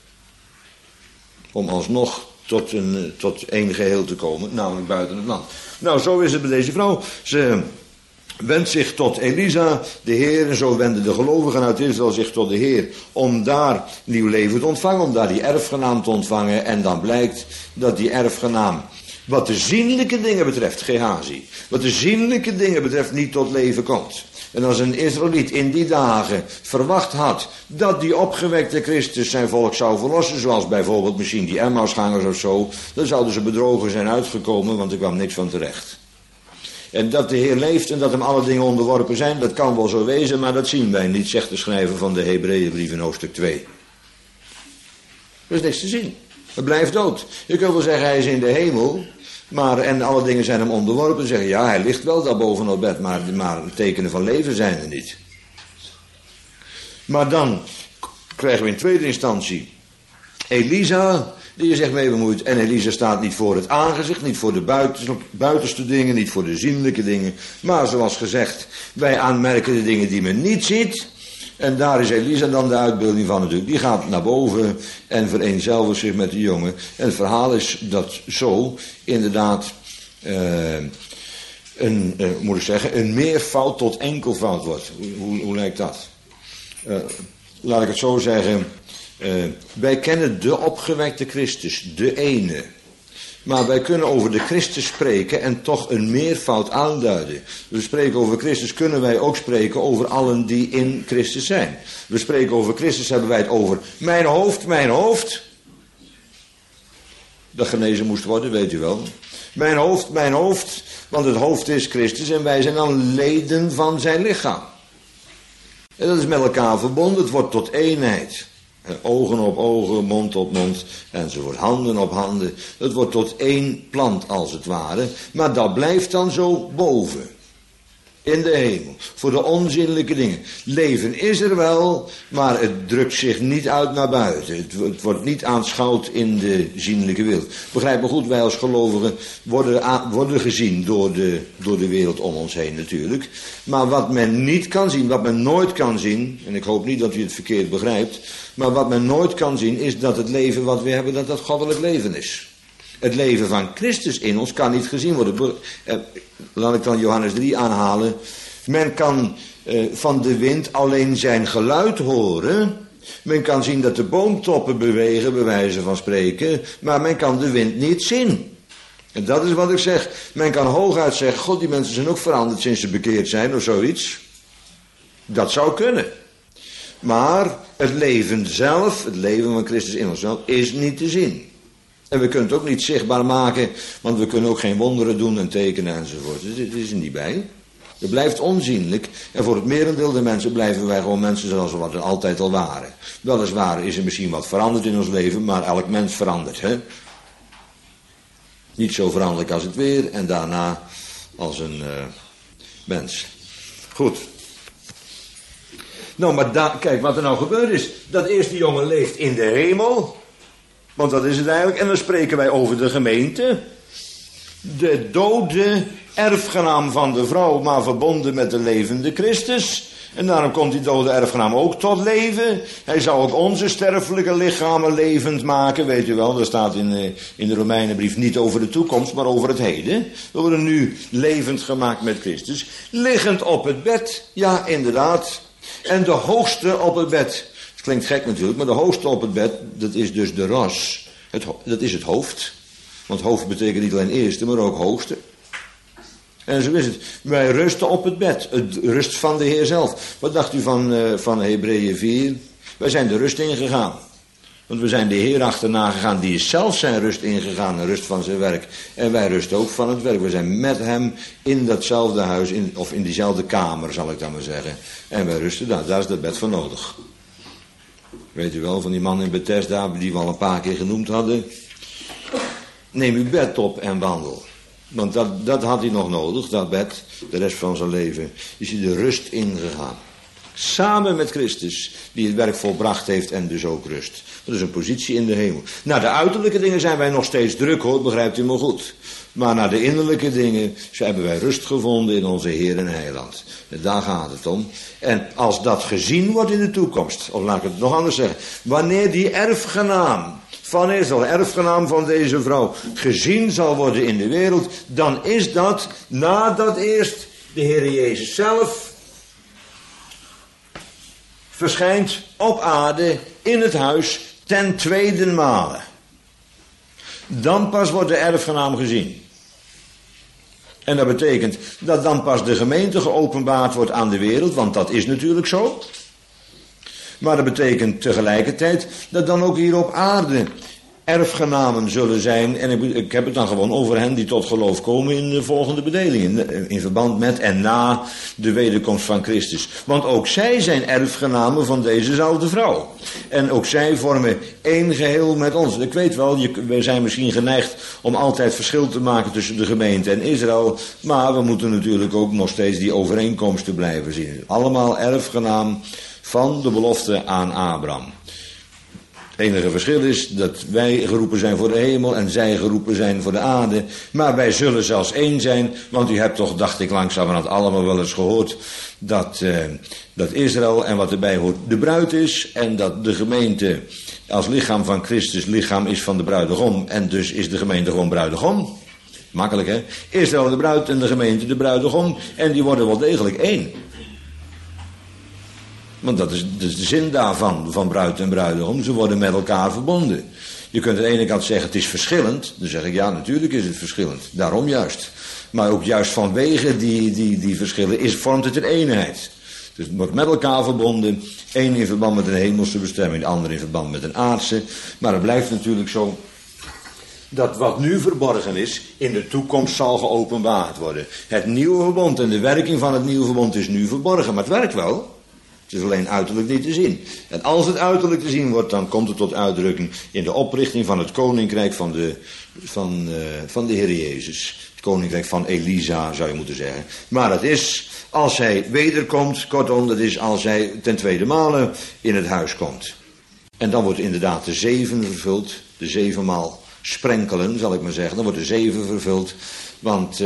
Om alsnog tot één geheel te komen, namelijk buiten het land. Nou, zo is het bij deze vrouw. Ze wendt zich tot Elisa, de Heer, en zo wenden de gelovigen uit Israël zich tot de Heer, om daar nieuw leven te ontvangen, om daar die erfgenaam te ontvangen. En dan blijkt dat die erfgenaam, wat de zienlijke dingen betreft, Gehazi, wat de zienlijke dingen betreft, niet tot leven komt. En als een Israëliet in die dagen verwacht had dat die opgewekte Christus zijn volk zou verlossen, zoals bijvoorbeeld misschien die Emmausgangers of zo, dan zouden ze bedrogen zijn uitgekomen, want er kwam niks van terecht. En dat de Heer leeft en dat hem alle dingen onderworpen zijn, dat kan wel zo wezen, maar dat zien wij niet, zegt de schrijver van de Hebreeënbrief in hoofdstuk 2. Er is niks te zien. Het blijft dood. Je kunt wel zeggen, hij is in de hemel, en alle dingen zijn hem onderworpen. Zeggen, ja, hij ligt wel daar boven op bed, maar tekenen van leven zijn er niet. Maar dan krijgen we in tweede instantie Elisa, die er zich mee bemoeit. En Elisa staat niet voor het aangezicht, niet voor de buitenste dingen, niet voor de zienlijke dingen. Maar zoals gezegd, wij aanmerken de dingen die men niet ziet. En daar is Elisa dan de uitbeelding van natuurlijk. Die gaat naar boven en vereenzelvigt zich met de jongen. En het verhaal is dat zo inderdaad een meervoud tot enkelvoud wordt. Hoe lijkt dat? Laat ik het zo zeggen. Wij kennen de opgewekte Christus, de ene. Maar wij kunnen over de Christus spreken en toch een meervoud aanduiden. We spreken over Christus, kunnen wij ook spreken over allen die in Christus zijn. We spreken over Christus, hebben wij het over mijn hoofd. Dat genezen moest worden, weet u wel. Mijn hoofd, want het hoofd is Christus en wij zijn dan leden van zijn lichaam. En dat is met elkaar verbonden, het wordt tot eenheid. Ogen op ogen, mond op mond, enzovoort, handen op handen. Het wordt tot één plant als het ware, maar dat blijft dan zo boven. In de hemel, voor de onzinnelijke dingen. Leven is er wel, maar het drukt zich niet uit naar buiten. Het wordt niet aanschouwd in de zienlijke wereld. Begrijp me goed, wij als gelovigen worden gezien door de wereld om ons heen natuurlijk. Maar wat men niet kan zien, wat men nooit kan zien, en ik hoop niet dat u het verkeerd begrijpt, maar wat men nooit kan zien is dat het leven wat we hebben, dat goddelijk leven is. Het leven van Christus in ons kan niet gezien worden. Laat ik dan Johannes 3 aanhalen. Men kan van de wind alleen zijn geluid horen. Men kan zien dat de boomtoppen bewegen, bij wijze van spreken. Maar men kan de wind niet zien. En dat is wat ik zeg. Men kan hooguit zeggen, God, die mensen zijn ook veranderd sinds ze bekeerd zijn of zoiets. Dat zou kunnen. Maar het leven zelf, het leven van Christus in onszelf, is niet te zien. En we kunnen het ook niet zichtbaar maken, want we kunnen ook geen wonderen doen en tekenen enzovoort. Dus het is er niet bij. Het blijft onzienlijk. En voor het merendeel der mensen blijven wij gewoon mensen zoals we wat altijd al waren. Weliswaar is er misschien wat veranderd in ons leven, maar elk mens verandert. Hè? Niet zo veranderlijk als het weer en daarna als een mens. Goed. Nou, maar kijk wat er nou gebeurd is. Dat eerste jongen leeft in de hemel. Want dat is het eigenlijk. En dan spreken wij over de gemeente. De dode erfgenaam van de vrouw, maar verbonden met de levende Christus. En daarom komt die dode erfgenaam ook tot leven. Hij zou ook onze sterfelijke lichamen levend maken. Weet u wel, dat staat in de Romeinenbrief niet over de toekomst, maar over het heden. We worden nu levend gemaakt met Christus. Liggend op het bed. Ja, inderdaad. En de hoogste op het bed. Klinkt gek natuurlijk, maar de hoogste op het bed, dat is dus de ras. Dat is het hoofd. Want hoofd betekent niet alleen eerste, maar ook hoogste. En zo is het. Wij rusten op het bed. Het rust van de Heer zelf. Wat dacht u van Hebreeën 4? Wij zijn de rust ingegaan. Want we zijn de Heer achterna gegaan. Die is zelf zijn rust ingegaan. De rust van zijn werk. En wij rusten ook van het werk. We zijn met hem in datzelfde huis. Of in diezelfde kamer, zal ik dan maar zeggen. En wij rusten daar. Daar is dat bed voor nodig. Weet u wel, van die man in Bethesda, die we al een paar keer genoemd hadden. Neem uw bed op en wandel. Want dat had hij nog nodig, dat bed. De rest van zijn leven is hij de rust ingegaan. Samen met Christus, die het werk volbracht heeft en dus ook rust. Dat is een positie in de hemel. Naar de uiterlijke dingen zijn wij nog steeds druk, hoor, begrijpt u me goed. Maar naar de innerlijke dingen hebben wij rust gevonden in onze Heer en Heiland. En daar gaat het om. En als dat gezien wordt in de toekomst, of laat ik het nog anders zeggen. Wanneer die erfgenaam van Israël, erfgenaam van deze vrouw, gezien zal worden in de wereld, dan is dat nadat eerst de Heer Jezus zelf verschijnt op aarde in het huis ten tweede male. Dan pas wordt de erfgenaam gezien. En dat betekent dat dan pas de gemeente geopenbaard wordt aan de wereld, want dat is natuurlijk zo. Maar dat betekent tegelijkertijd dat dan ook hier op aarde erfgenamen zullen zijn. En ik heb het dan gewoon over hen die tot geloof komen in de volgende bedelingen. In verband met en na de wederkomst van Christus. Want ook zij zijn erfgenamen van dezezelfde vrouw. En ook zij vormen één geheel met ons. Ik weet wel, we zijn misschien geneigd om altijd verschil te maken tussen de gemeente en Israël. Maar we moeten natuurlijk ook nog steeds die overeenkomsten blijven zien. Allemaal erfgenaam van de belofte aan Abraham. Het enige verschil is dat wij geroepen zijn voor de hemel en zij geroepen zijn voor de aarde. Maar wij zullen zelfs één zijn, want u hebt toch, dacht ik langzamerhand allemaal wel eens gehoord, dat Israël en wat erbij hoort de bruid is. En dat de gemeente als lichaam van Christus lichaam is van de bruidegom. En dus is de gemeente gewoon bruidegom. Makkelijk, hè? Israël de bruid en de gemeente de bruidegom. En die worden wel degelijk één. Want dat is de zin daarvan, van bruid en bruidegom. Ze worden met elkaar verbonden. Je kunt aan de ene kant zeggen het is verschillend. Dan zeg ik ja, natuurlijk is het verschillend. Daarom juist. Maar ook juist vanwege die verschillen vormt het een eenheid. Dus het wordt met elkaar verbonden. Eén in verband met een hemelse bestemming, de ander in verband met een aardse. Maar het blijft natuurlijk zo dat wat nu verborgen is, in de toekomst zal geopenbaard worden. Het nieuwe verbond en de werking van het nieuwe verbond is nu verborgen. Maar het werkt wel. Het is alleen uiterlijk niet te zien. En als het uiterlijk te zien wordt, dan komt het tot uitdrukking in de oprichting van het koninkrijk van de Heer Jezus. Het koninkrijk van Elisa, zou je moeten zeggen. Maar dat is als hij wederkomt, kortom, dat is als hij ten tweede male in het huis komt. En dan wordt inderdaad de 7 vervuld, de 7 maal sprenkelen, zal ik maar zeggen. Dan wordt de 7 vervuld, want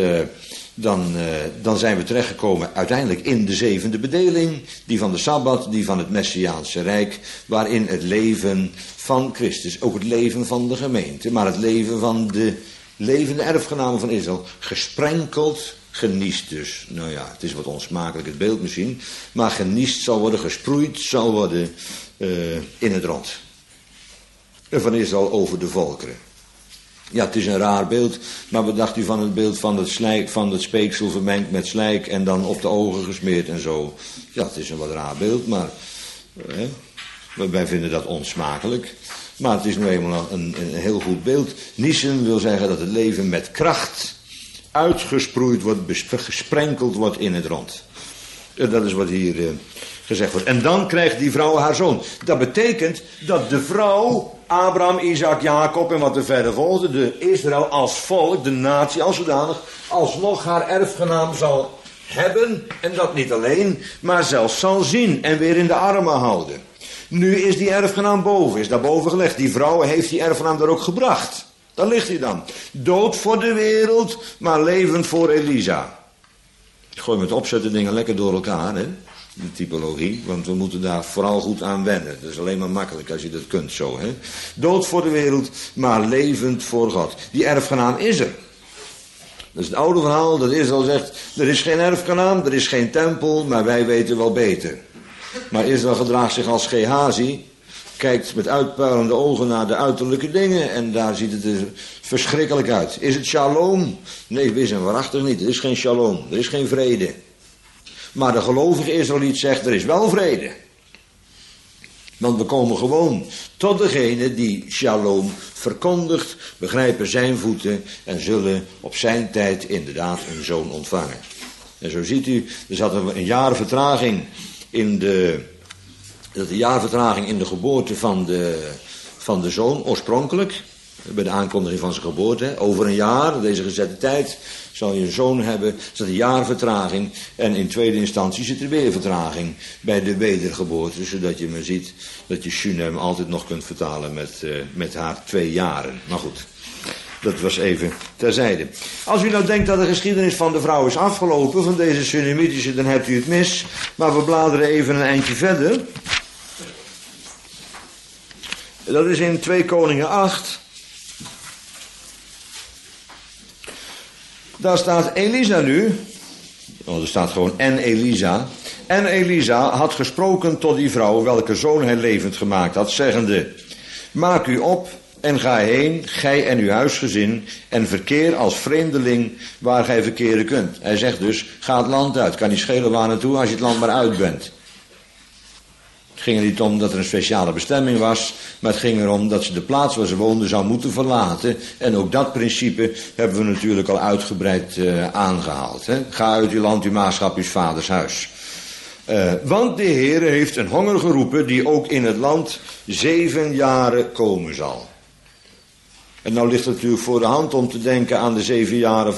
dan zijn we terechtgekomen uiteindelijk in de 7e bedeling, die van de Sabbat, die van het Messiaanse Rijk, waarin het leven van Christus, ook het leven van de gemeente, maar het leven van de levende erfgenamen van Israël, gesprenkeld, geniest dus. Nou ja, het is wat onsmakelijk het beeld misschien, maar geniest zal worden, gesproeid zal worden in het rond. En van Israël over de volkeren. Ja, het is een raar beeld, maar wat dacht u van het beeld van het slijk, van het speeksel vermengd met slijk en dan op de ogen gesmeerd en zo? Ja, het is een wat raar beeld, maar wij vinden dat onsmakelijk. Maar het is nu eenmaal een heel goed beeld. Niesen wil zeggen dat het leven met kracht uitgesproeid wordt, gesprenkeld wordt in het rond. Dat is wat hier gezegd wordt. En dan krijgt die vrouw haar zoon. Dat betekent dat de vrouw, Abraham, Isaac, Jacob en wat er verder volgde, de Israël als volk, de natie als zodanig, alsnog haar erfgenaam zal hebben. En dat niet alleen, maar zelfs zal zien en weer in de armen houden. Nu is die erfgenaam boven, is daar boven gelegd. Die vrouw heeft die erfgenaam daar ook gebracht. Daar ligt hij dan. Dood voor de wereld, maar levend voor Elisa. Ik gooi met opzetten dingen lekker door elkaar, hè. De typologie, want we moeten daar vooral goed aan wennen. Dat is alleen maar makkelijk als je dat kunt zo, hè. Dood voor de wereld, maar levend voor God. Die erfgenaam is er. Dat is het oude verhaal, dat Israël zegt, er is geen erfgenaam, er is geen tempel, maar wij weten wel beter. Maar Israël gedraagt zich als Gehazi, kijkt met uitpuilende ogen naar de uiterlijke dingen en daar ziet het er verschrikkelijk uit. Is het shalom? Nee, wis en waarachtig niet. Er is geen shalom, er is geen vrede. Maar de gelovige Israëliet zegt, er is wel vrede. Want we komen gewoon tot degene die shalom verkondigt, begrijpen zijn voeten en zullen op zijn tijd inderdaad een zoon ontvangen. En zo ziet u, er zat een jaar vertraging in de geboorte van de zoon, oorspronkelijk, bij de aankondiging van zijn geboorte. Over een jaar, deze gezette tijd, zal je een zoon hebben, er zat een jaar vertraging. En in tweede instantie zit er weer vertraging bij de wedergeboorte, zodat je maar ziet dat je Shunem altijd nog kunt vertalen met haar 2 jaren. Maar goed, dat was even terzijde. Als u nou denkt dat de geschiedenis van de vrouw is afgelopen, van deze Sunamitische, dan hebt u het mis. Maar we bladeren even een eindje verder. Dat is in 2 Koningen 8. Daar staat Elisa nu. Oh, er staat gewoon en Elisa. En Elisa had gesproken tot die vrouw, welke zoon hij levend gemaakt had, zeggende: maak u op en ga heen, gij en uw huisgezin, en verkeer als vreemdeling waar gij verkeren kunt. Hij zegt dus, ga het land uit. Kan niet schelen waar naartoe als je het land maar uit bent. Het ging er niet om dat er een speciale bestemming was, maar het ging erom dat ze de plaats waar ze woonden zou moeten verlaten. En ook dat principe hebben we natuurlijk al uitgebreid aangehaald. Hè? Ga uit uw land, uw maatschap, uw vaders huis. Want de Heer heeft een honger geroepen die ook in het land 7 jaren komen zal. En nou ligt het natuurlijk voor de hand om te denken aan de 7 jaren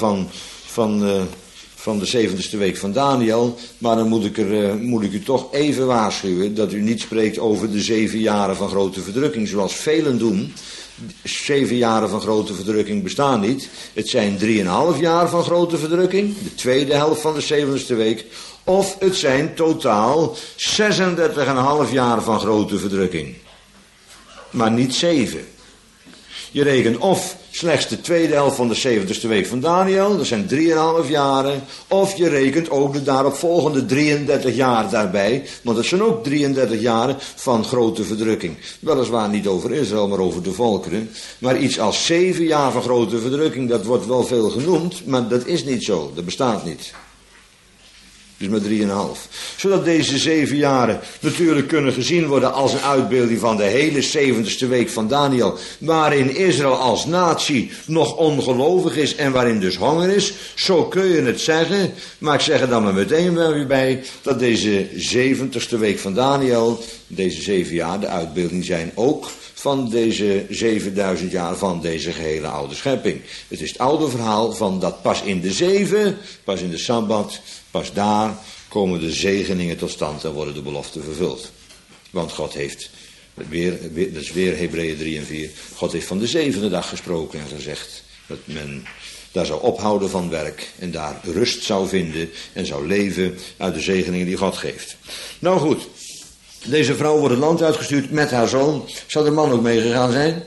van de 70ste week van Daniel. Maar dan moet ik u toch even waarschuwen dat u niet spreekt over de 7 jaren van grote verdrukking zoals velen doen. 7 jaren van grote verdrukking bestaan niet. Het zijn 3,5 jaar van grote verdrukking, de tweede helft van de 70ste week. Of het zijn totaal 36,5 jaar van grote verdrukking. Maar niet 7. Je rekent of slechts de tweede helft van de 70ste week van Daniel, dat zijn 3,5 jaren. Of je rekent ook de daaropvolgende 33 jaar daarbij, want dat zijn ook 33 jaren van grote verdrukking. Weliswaar niet over Israël, maar over de volkeren. Maar iets als 7 jaar van grote verdrukking, dat wordt wel veel genoemd, maar dat is niet zo, dat bestaat niet. Dus maar 3,5. Zodat deze 7 jaren natuurlijk kunnen gezien worden als een uitbeelding van de hele 70ste week van Daniel. Waarin Israël als natie nog ongelovig is en waarin dus honger is. Zo kun je het zeggen. Maar ik zeg er dan maar meteen wel weer bij dat deze 70ste week van Daniel, deze 7 jaar, de uitbeelding zijn ook van deze 7000 jaar van deze gehele oude schepping. Het is het oude verhaal van dat pas in de 7, pas in de Sabbat, pas daar komen de zegeningen tot stand en worden de beloften vervuld. Want God heeft, dat is weer Hebreeën 3 en 4, God heeft van de 7e dag gesproken en gezegd dat men daar zou ophouden van werk en daar rust zou vinden en zou leven uit de zegeningen die God geeft. Nou goed, deze vrouw wordt het land uitgestuurd met haar zoon. Zou de man ook meegegaan zijn?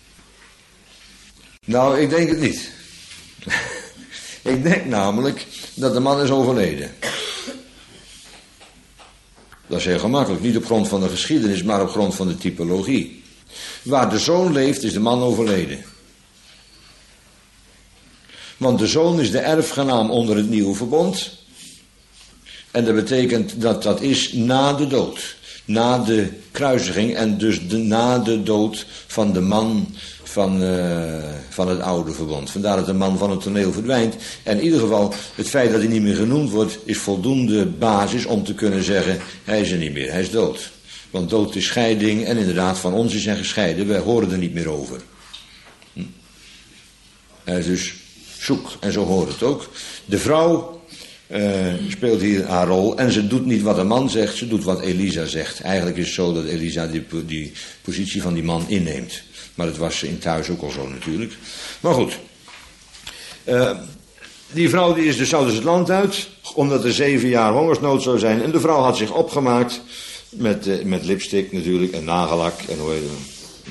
Nou, ik denk het niet. Ik denk namelijk dat de man is overleden. Dat is heel gemakkelijk. Niet op grond van de geschiedenis, maar op grond van de typologie. Waar de zoon leeft, is de man overleden. Want de zoon is de erfgenaam onder het nieuwe verbond. En dat betekent dat dat is na de dood. Na de kruisiging en dus na de dood van de man van het oude verbond. Vandaar dat de man van het toneel verdwijnt. En in ieder geval, het feit dat hij niet meer genoemd wordt, is voldoende basis om te kunnen zeggen, hij is er niet meer, hij is dood. Want dood is scheiding en inderdaad van ons is hij gescheiden, wij horen er niet meer over. Hij is dus zoek en zo hoort het ook. De vrouw speelt hier haar rol en ze doet niet wat een man zegt, ze doet wat Elisa zegt. Eigenlijk is het zo dat Elisa die positie van die man inneemt. Maar dat was in thuis ook al zo natuurlijk. Maar goed. Die vrouw zou dus het land uit. Omdat er 7 jaar hongersnood zou zijn. En de vrouw had zich opgemaakt. Met lipstick natuurlijk. En nagellak. En hoe heet het?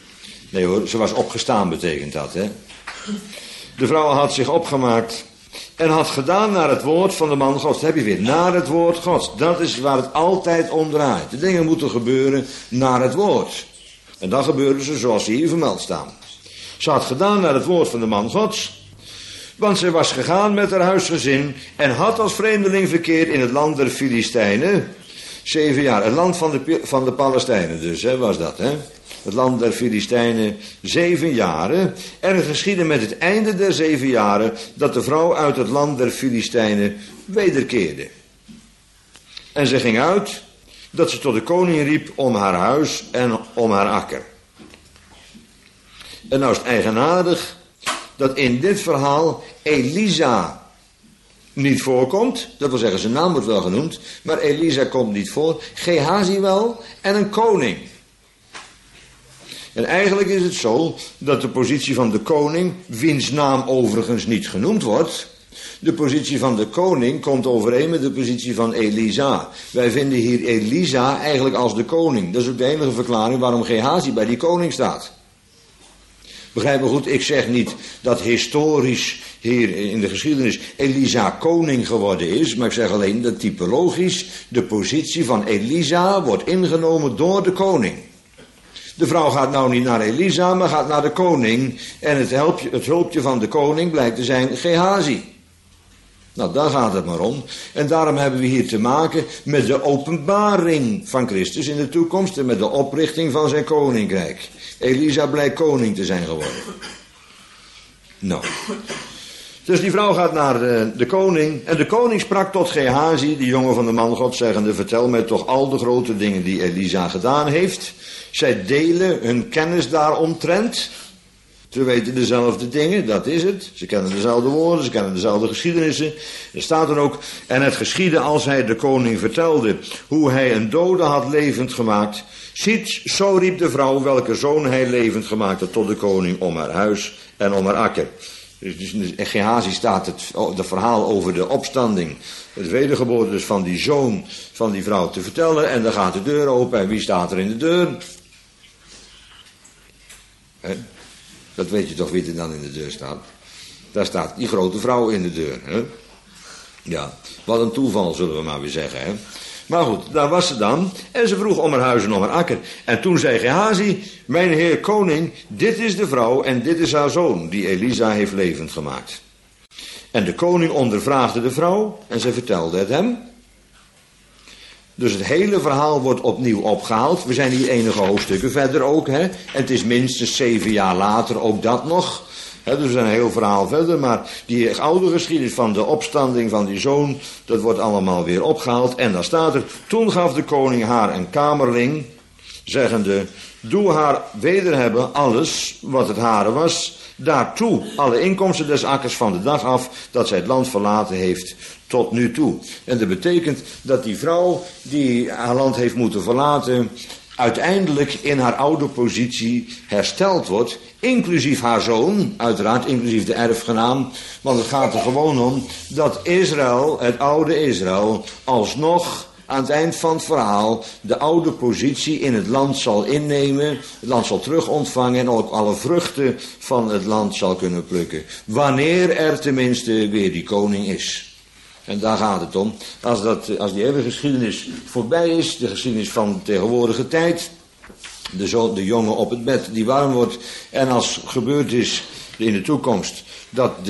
Nee hoor, ze was opgestaan betekent dat. Hè? De vrouw had zich opgemaakt. en had gedaan naar het woord van de man Gods. Dan heb je weer, naar het woord Gods. Dat is waar het altijd om draait. De dingen moeten gebeuren naar het woord. En dan gebeuren ze zoals ze hier vermeld staan. Ze had gedaan naar het woord van de man Gods, want zij was gegaan met haar huisgezin en had als vreemdeling verkeerd in het land der Filistijnen 7 jaar. Het land van de Palestijnen dus, was dat, hè? Het land der Filistijnen 7 jaren. En het geschiedde met het einde der 7 jaren dat de vrouw uit het land der Filistijnen wederkeerde. En ze ging uit dat ze tot de koning riep om haar huis en om haar akker. En nou is het eigenaardig dat in dit verhaal Elisa niet voorkomt. Dat wil zeggen, zijn naam wordt wel genoemd, maar Elisa komt niet voor. Gehazi wel en een koning. En eigenlijk is het zo dat de positie van de koning, wiens naam overigens niet genoemd wordt, de positie van de koning komt overeen met de positie van Elisa. Wij vinden hier Elisa eigenlijk als de koning. Dat is ook de enige verklaring waarom Gehazi bij die koning staat. Begrijp me goed, ik zeg niet dat historisch hier in de geschiedenis Elisa koning geworden is, maar ik zeg alleen dat typologisch de positie van Elisa wordt ingenomen door de koning. De vrouw gaat nou niet naar Elisa, maar gaat naar de koning. En het hulpje van de koning blijkt te zijn Gehazi. Nou, daar gaat het maar om. En daarom hebben we hier te maken met de openbaring van Christus in de toekomst en met de oprichting van zijn koninkrijk. Elisa blijkt koning te zijn geworden. Nou. Dus die vrouw gaat naar de koning. En de koning sprak tot Gehazi, de jongen van de man God, zeggende: vertel mij toch al de grote dingen die Elisa gedaan heeft. Zij delen hun kennis daaromtrent. Ze weten dezelfde dingen, dat is het. Ze kennen dezelfde woorden, ze kennen dezelfde geschiedenissen. Er staat dan ook: en het geschiedde als hij de koning vertelde hoe hij een dode had levend gemaakt. Ziet, zo riep de vrouw welke zoon hij levend gemaakt had tot de koning om haar huis en om haar akker. Dus in Gehazi staat het verhaal over de opstanding, het wedergeboorte dus van die zoon van die vrouw te vertellen. En dan gaat de deur open en wie staat er in de deur? Dat weet je toch wie er dan in de deur staat? Daar staat die grote vrouw in de deur. Hè? Ja, wat een toeval zullen we maar weer zeggen. Hè? Maar goed, daar was ze dan. En ze vroeg om haar huis en om haar akker. En toen zei Gehazi: mijn heer koning, dit is de vrouw en dit is haar zoon, die Elisa heeft levend gemaakt. En de koning ondervraagde de vrouw en ze vertelde het hem. Dus het hele verhaal wordt opnieuw opgehaald. We zijn hier enige hoofdstukken verder ook. Hè? En het is minstens 7 jaar later, ook dat nog. Dus we zijn een heel verhaal verder. Maar die oude geschiedenis van de opstanding van die zoon, dat wordt allemaal weer opgehaald. En dan staat er: toen gaf de koning haar een kamerling, zeggende: doe haar wederhebben alles wat het hare was. Daartoe alle inkomsten des akkers van de dag af dat zij het land verlaten heeft tot nu toe. En dat betekent dat die vrouw die haar land heeft moeten verlaten uiteindelijk in haar oude positie hersteld wordt, inclusief haar zoon, uiteraard inclusief de erfgenaam, want het gaat er gewoon om dat Israël, het oude Israël, alsnog aan het eind van het verhaal de oude positie in het land zal innemen, het land zal terug ontvangen en ook alle vruchten van het land zal kunnen plukken, wanneer er tenminste weer die koning is. En daar gaat het om. Als die hele geschiedenis voorbij is, de geschiedenis van de tegenwoordige tijd, de jongen op het bed die warm wordt, en als gebeurd is in de toekomst dat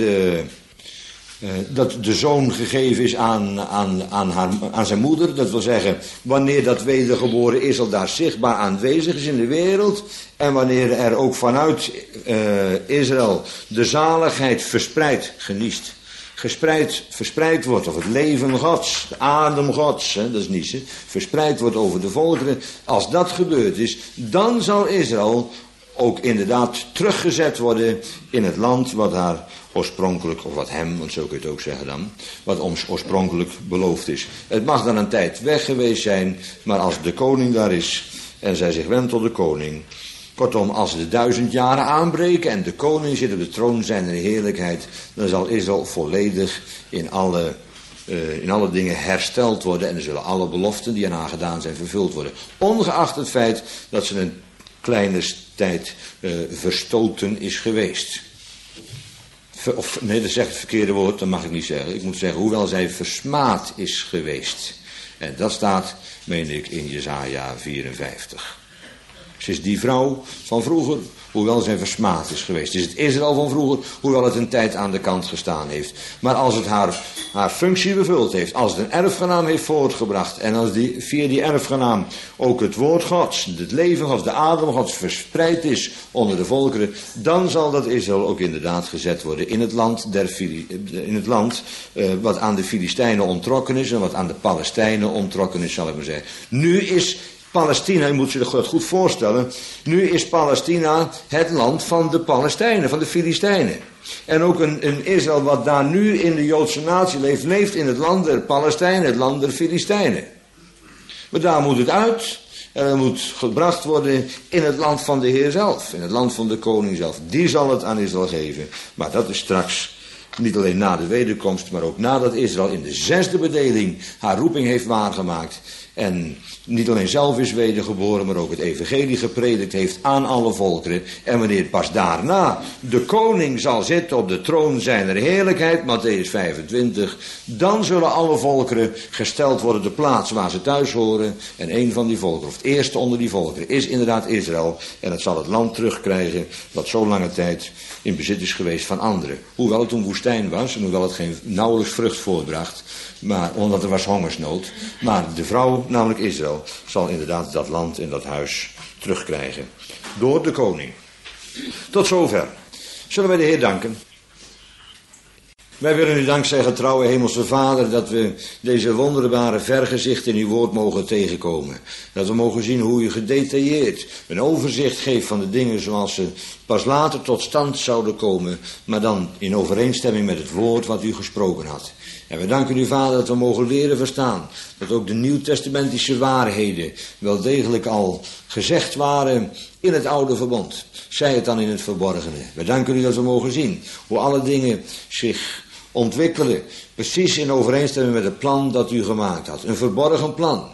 de zoon gegeven is aan zijn moeder, dat wil zeggen wanneer dat wedergeboren Israël daar zichtbaar aanwezig is in de wereld, en wanneer er ook vanuit Israël de zaligheid geniest, verspreid wordt, of het leven Gods, de adem Gods, dat is Nietzsche, verspreid wordt over de volkeren. Als dat gebeurd is, dan zal Israël ook inderdaad teruggezet worden in het land wat haar oorspronkelijk, of wat hem, want zo kun je het ook zeggen dan, wat ons oorspronkelijk beloofd is. Het mag dan een tijd weg geweest zijn, maar als de koning daar is en zij zich wendt tot de koning, kortom, als de 1000 jaren aanbreken en de koning zit op de troon zijner heerlijkheid, dan zal Israël volledig in alle dingen hersteld worden en er zullen alle beloften die eraan gedaan zijn vervuld worden. Ongeacht het feit dat ze een kleine tijd verstoten is geweest. nee, dat zegt het verkeerde woord, dat mag ik niet zeggen. Ik moet zeggen, hoewel zij versmaad is geweest. En dat staat, meen ik, in Jesaja 54. Ze is die vrouw van vroeger, hoewel zij versmaad is geweest. Het is het Israël van vroeger, hoewel het een tijd aan de kant gestaan heeft. Maar als het haar functie vervuld heeft, als het een erfgenaam heeft voortgebracht, en als via die erfgenaam ook het woord Gods, het leven Gods, de adem Gods verspreid is onder de volkeren, dan zal dat Israël ook inderdaad gezet worden in het land wat aan de Filistijnen onttrokken is en wat aan de Palestijnen onttrokken is, zal ik maar zeggen. Nu is Palestina, je moet zich dat goed voorstellen, nu is Palestina het land van de Palestijnen, van de Filistijnen. En ook een Israël wat daar nu in de Joodse natie leeft, leeft in het land der Palestijnen, het land der Filistijnen. Maar daar moet het uit en het moet gebracht worden in het land van de Heer zelf, in het land van de koning zelf. Die zal het aan Israël geven, maar dat is straks niet alleen na de wederkomst, maar ook nadat Israël in de 6e bedeling haar roeping heeft waargemaakt. En niet alleen zelf is wedergeboren, maar ook het evangelie gepredikt heeft aan alle volkeren. En wanneer pas daarna de koning zal zitten op de troon zijner heerlijkheid, Mattheüs 25, dan zullen alle volkeren gesteld worden de plaats waar ze thuis horen. En een van die volkeren, of het eerste onder die volkeren, is inderdaad Israël. En het zal het land terugkrijgen dat zo lange tijd in bezit is geweest van anderen. Hoewel het een woestijn was en hoewel het geen nauwelijks vrucht voortbracht, maar omdat er was hongersnood. Maar de vrouw, namelijk Israël, zal inderdaad dat land en dat huis terugkrijgen. Door de koning. Tot zover. Zullen wij de Heer danken? Wij willen u dank zeggen, trouwe hemelse Vader, dat we deze wonderbare vergezicht in uw woord mogen tegenkomen. Dat we mogen zien hoe u gedetailleerd een overzicht geeft van de dingen zoals ze pas later tot stand zouden komen, maar dan in overeenstemming met het woord wat u gesproken had. En we danken u, Vader, dat we mogen leren verstaan dat ook de nieuwtestamentische waarheden wel degelijk al gezegd waren in het oude verbond. Zij het dan in het verborgene. We danken u dat we mogen zien hoe alle dingen zich ontwikkelen, precies in overeenstemming met het plan dat u gemaakt had. Een verborgen plan.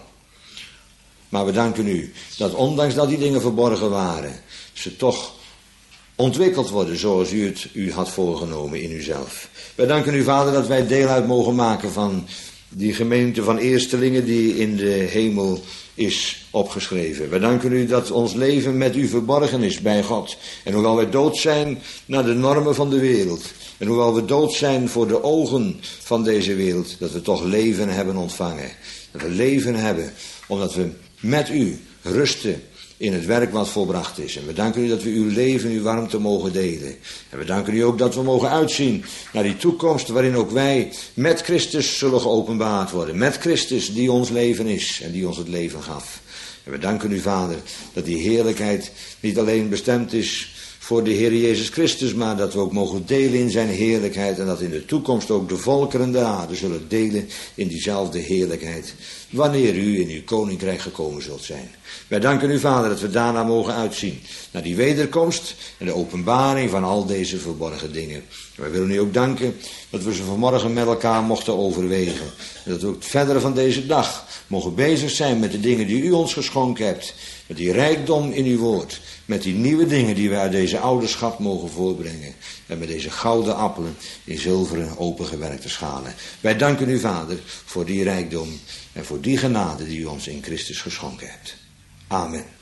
Maar we danken u dat ondanks dat die dingen verborgen waren, ze toch ontwikkeld worden zoals u het u had voorgenomen in uzelf. Wij danken u, Vader, dat wij deel uit mogen maken van die gemeente van eerstelingen die in de hemel is opgeschreven. Wij danken u dat ons leven met u verborgen is bij God. En hoewel wij dood zijn naar de normen van de wereld, en hoewel we dood zijn voor de ogen van deze wereld, dat we toch leven hebben ontvangen. Dat we leven hebben, omdat we met u rusten in het werk wat volbracht is. En we danken u dat we uw leven, uw warmte mogen delen. En we danken u ook dat we mogen uitzien naar die toekomst waarin ook wij met Christus zullen geopenbaard worden. Met Christus die ons leven is en die ons het leven gaf. En we danken u, Vader, dat die heerlijkheid niet alleen bestemd is voor de Heer Jezus Christus, maar dat we ook mogen delen in zijn heerlijkheid en dat in de toekomst ook de volkeren der aarde zullen delen in diezelfde heerlijkheid, wanneer u in uw koninkrijk gekomen zult zijn. Wij danken u, Vader, dat we daarna mogen uitzien naar die wederkomst en de openbaring van al deze verborgen dingen. En wij willen u ook danken dat we ze vanmorgen met elkaar mochten overwegen. En dat we ook het verdere van deze dag mogen bezig zijn met de dingen die u ons geschonken hebt. Met die rijkdom in uw woord. Met die nieuwe dingen die we uit deze oude schat mogen voorbrengen. En met deze gouden appelen in zilveren opengewerkte schalen. Wij danken u, Vader, voor die rijkdom en voor die genade die u ons in Christus geschonken hebt. Amen.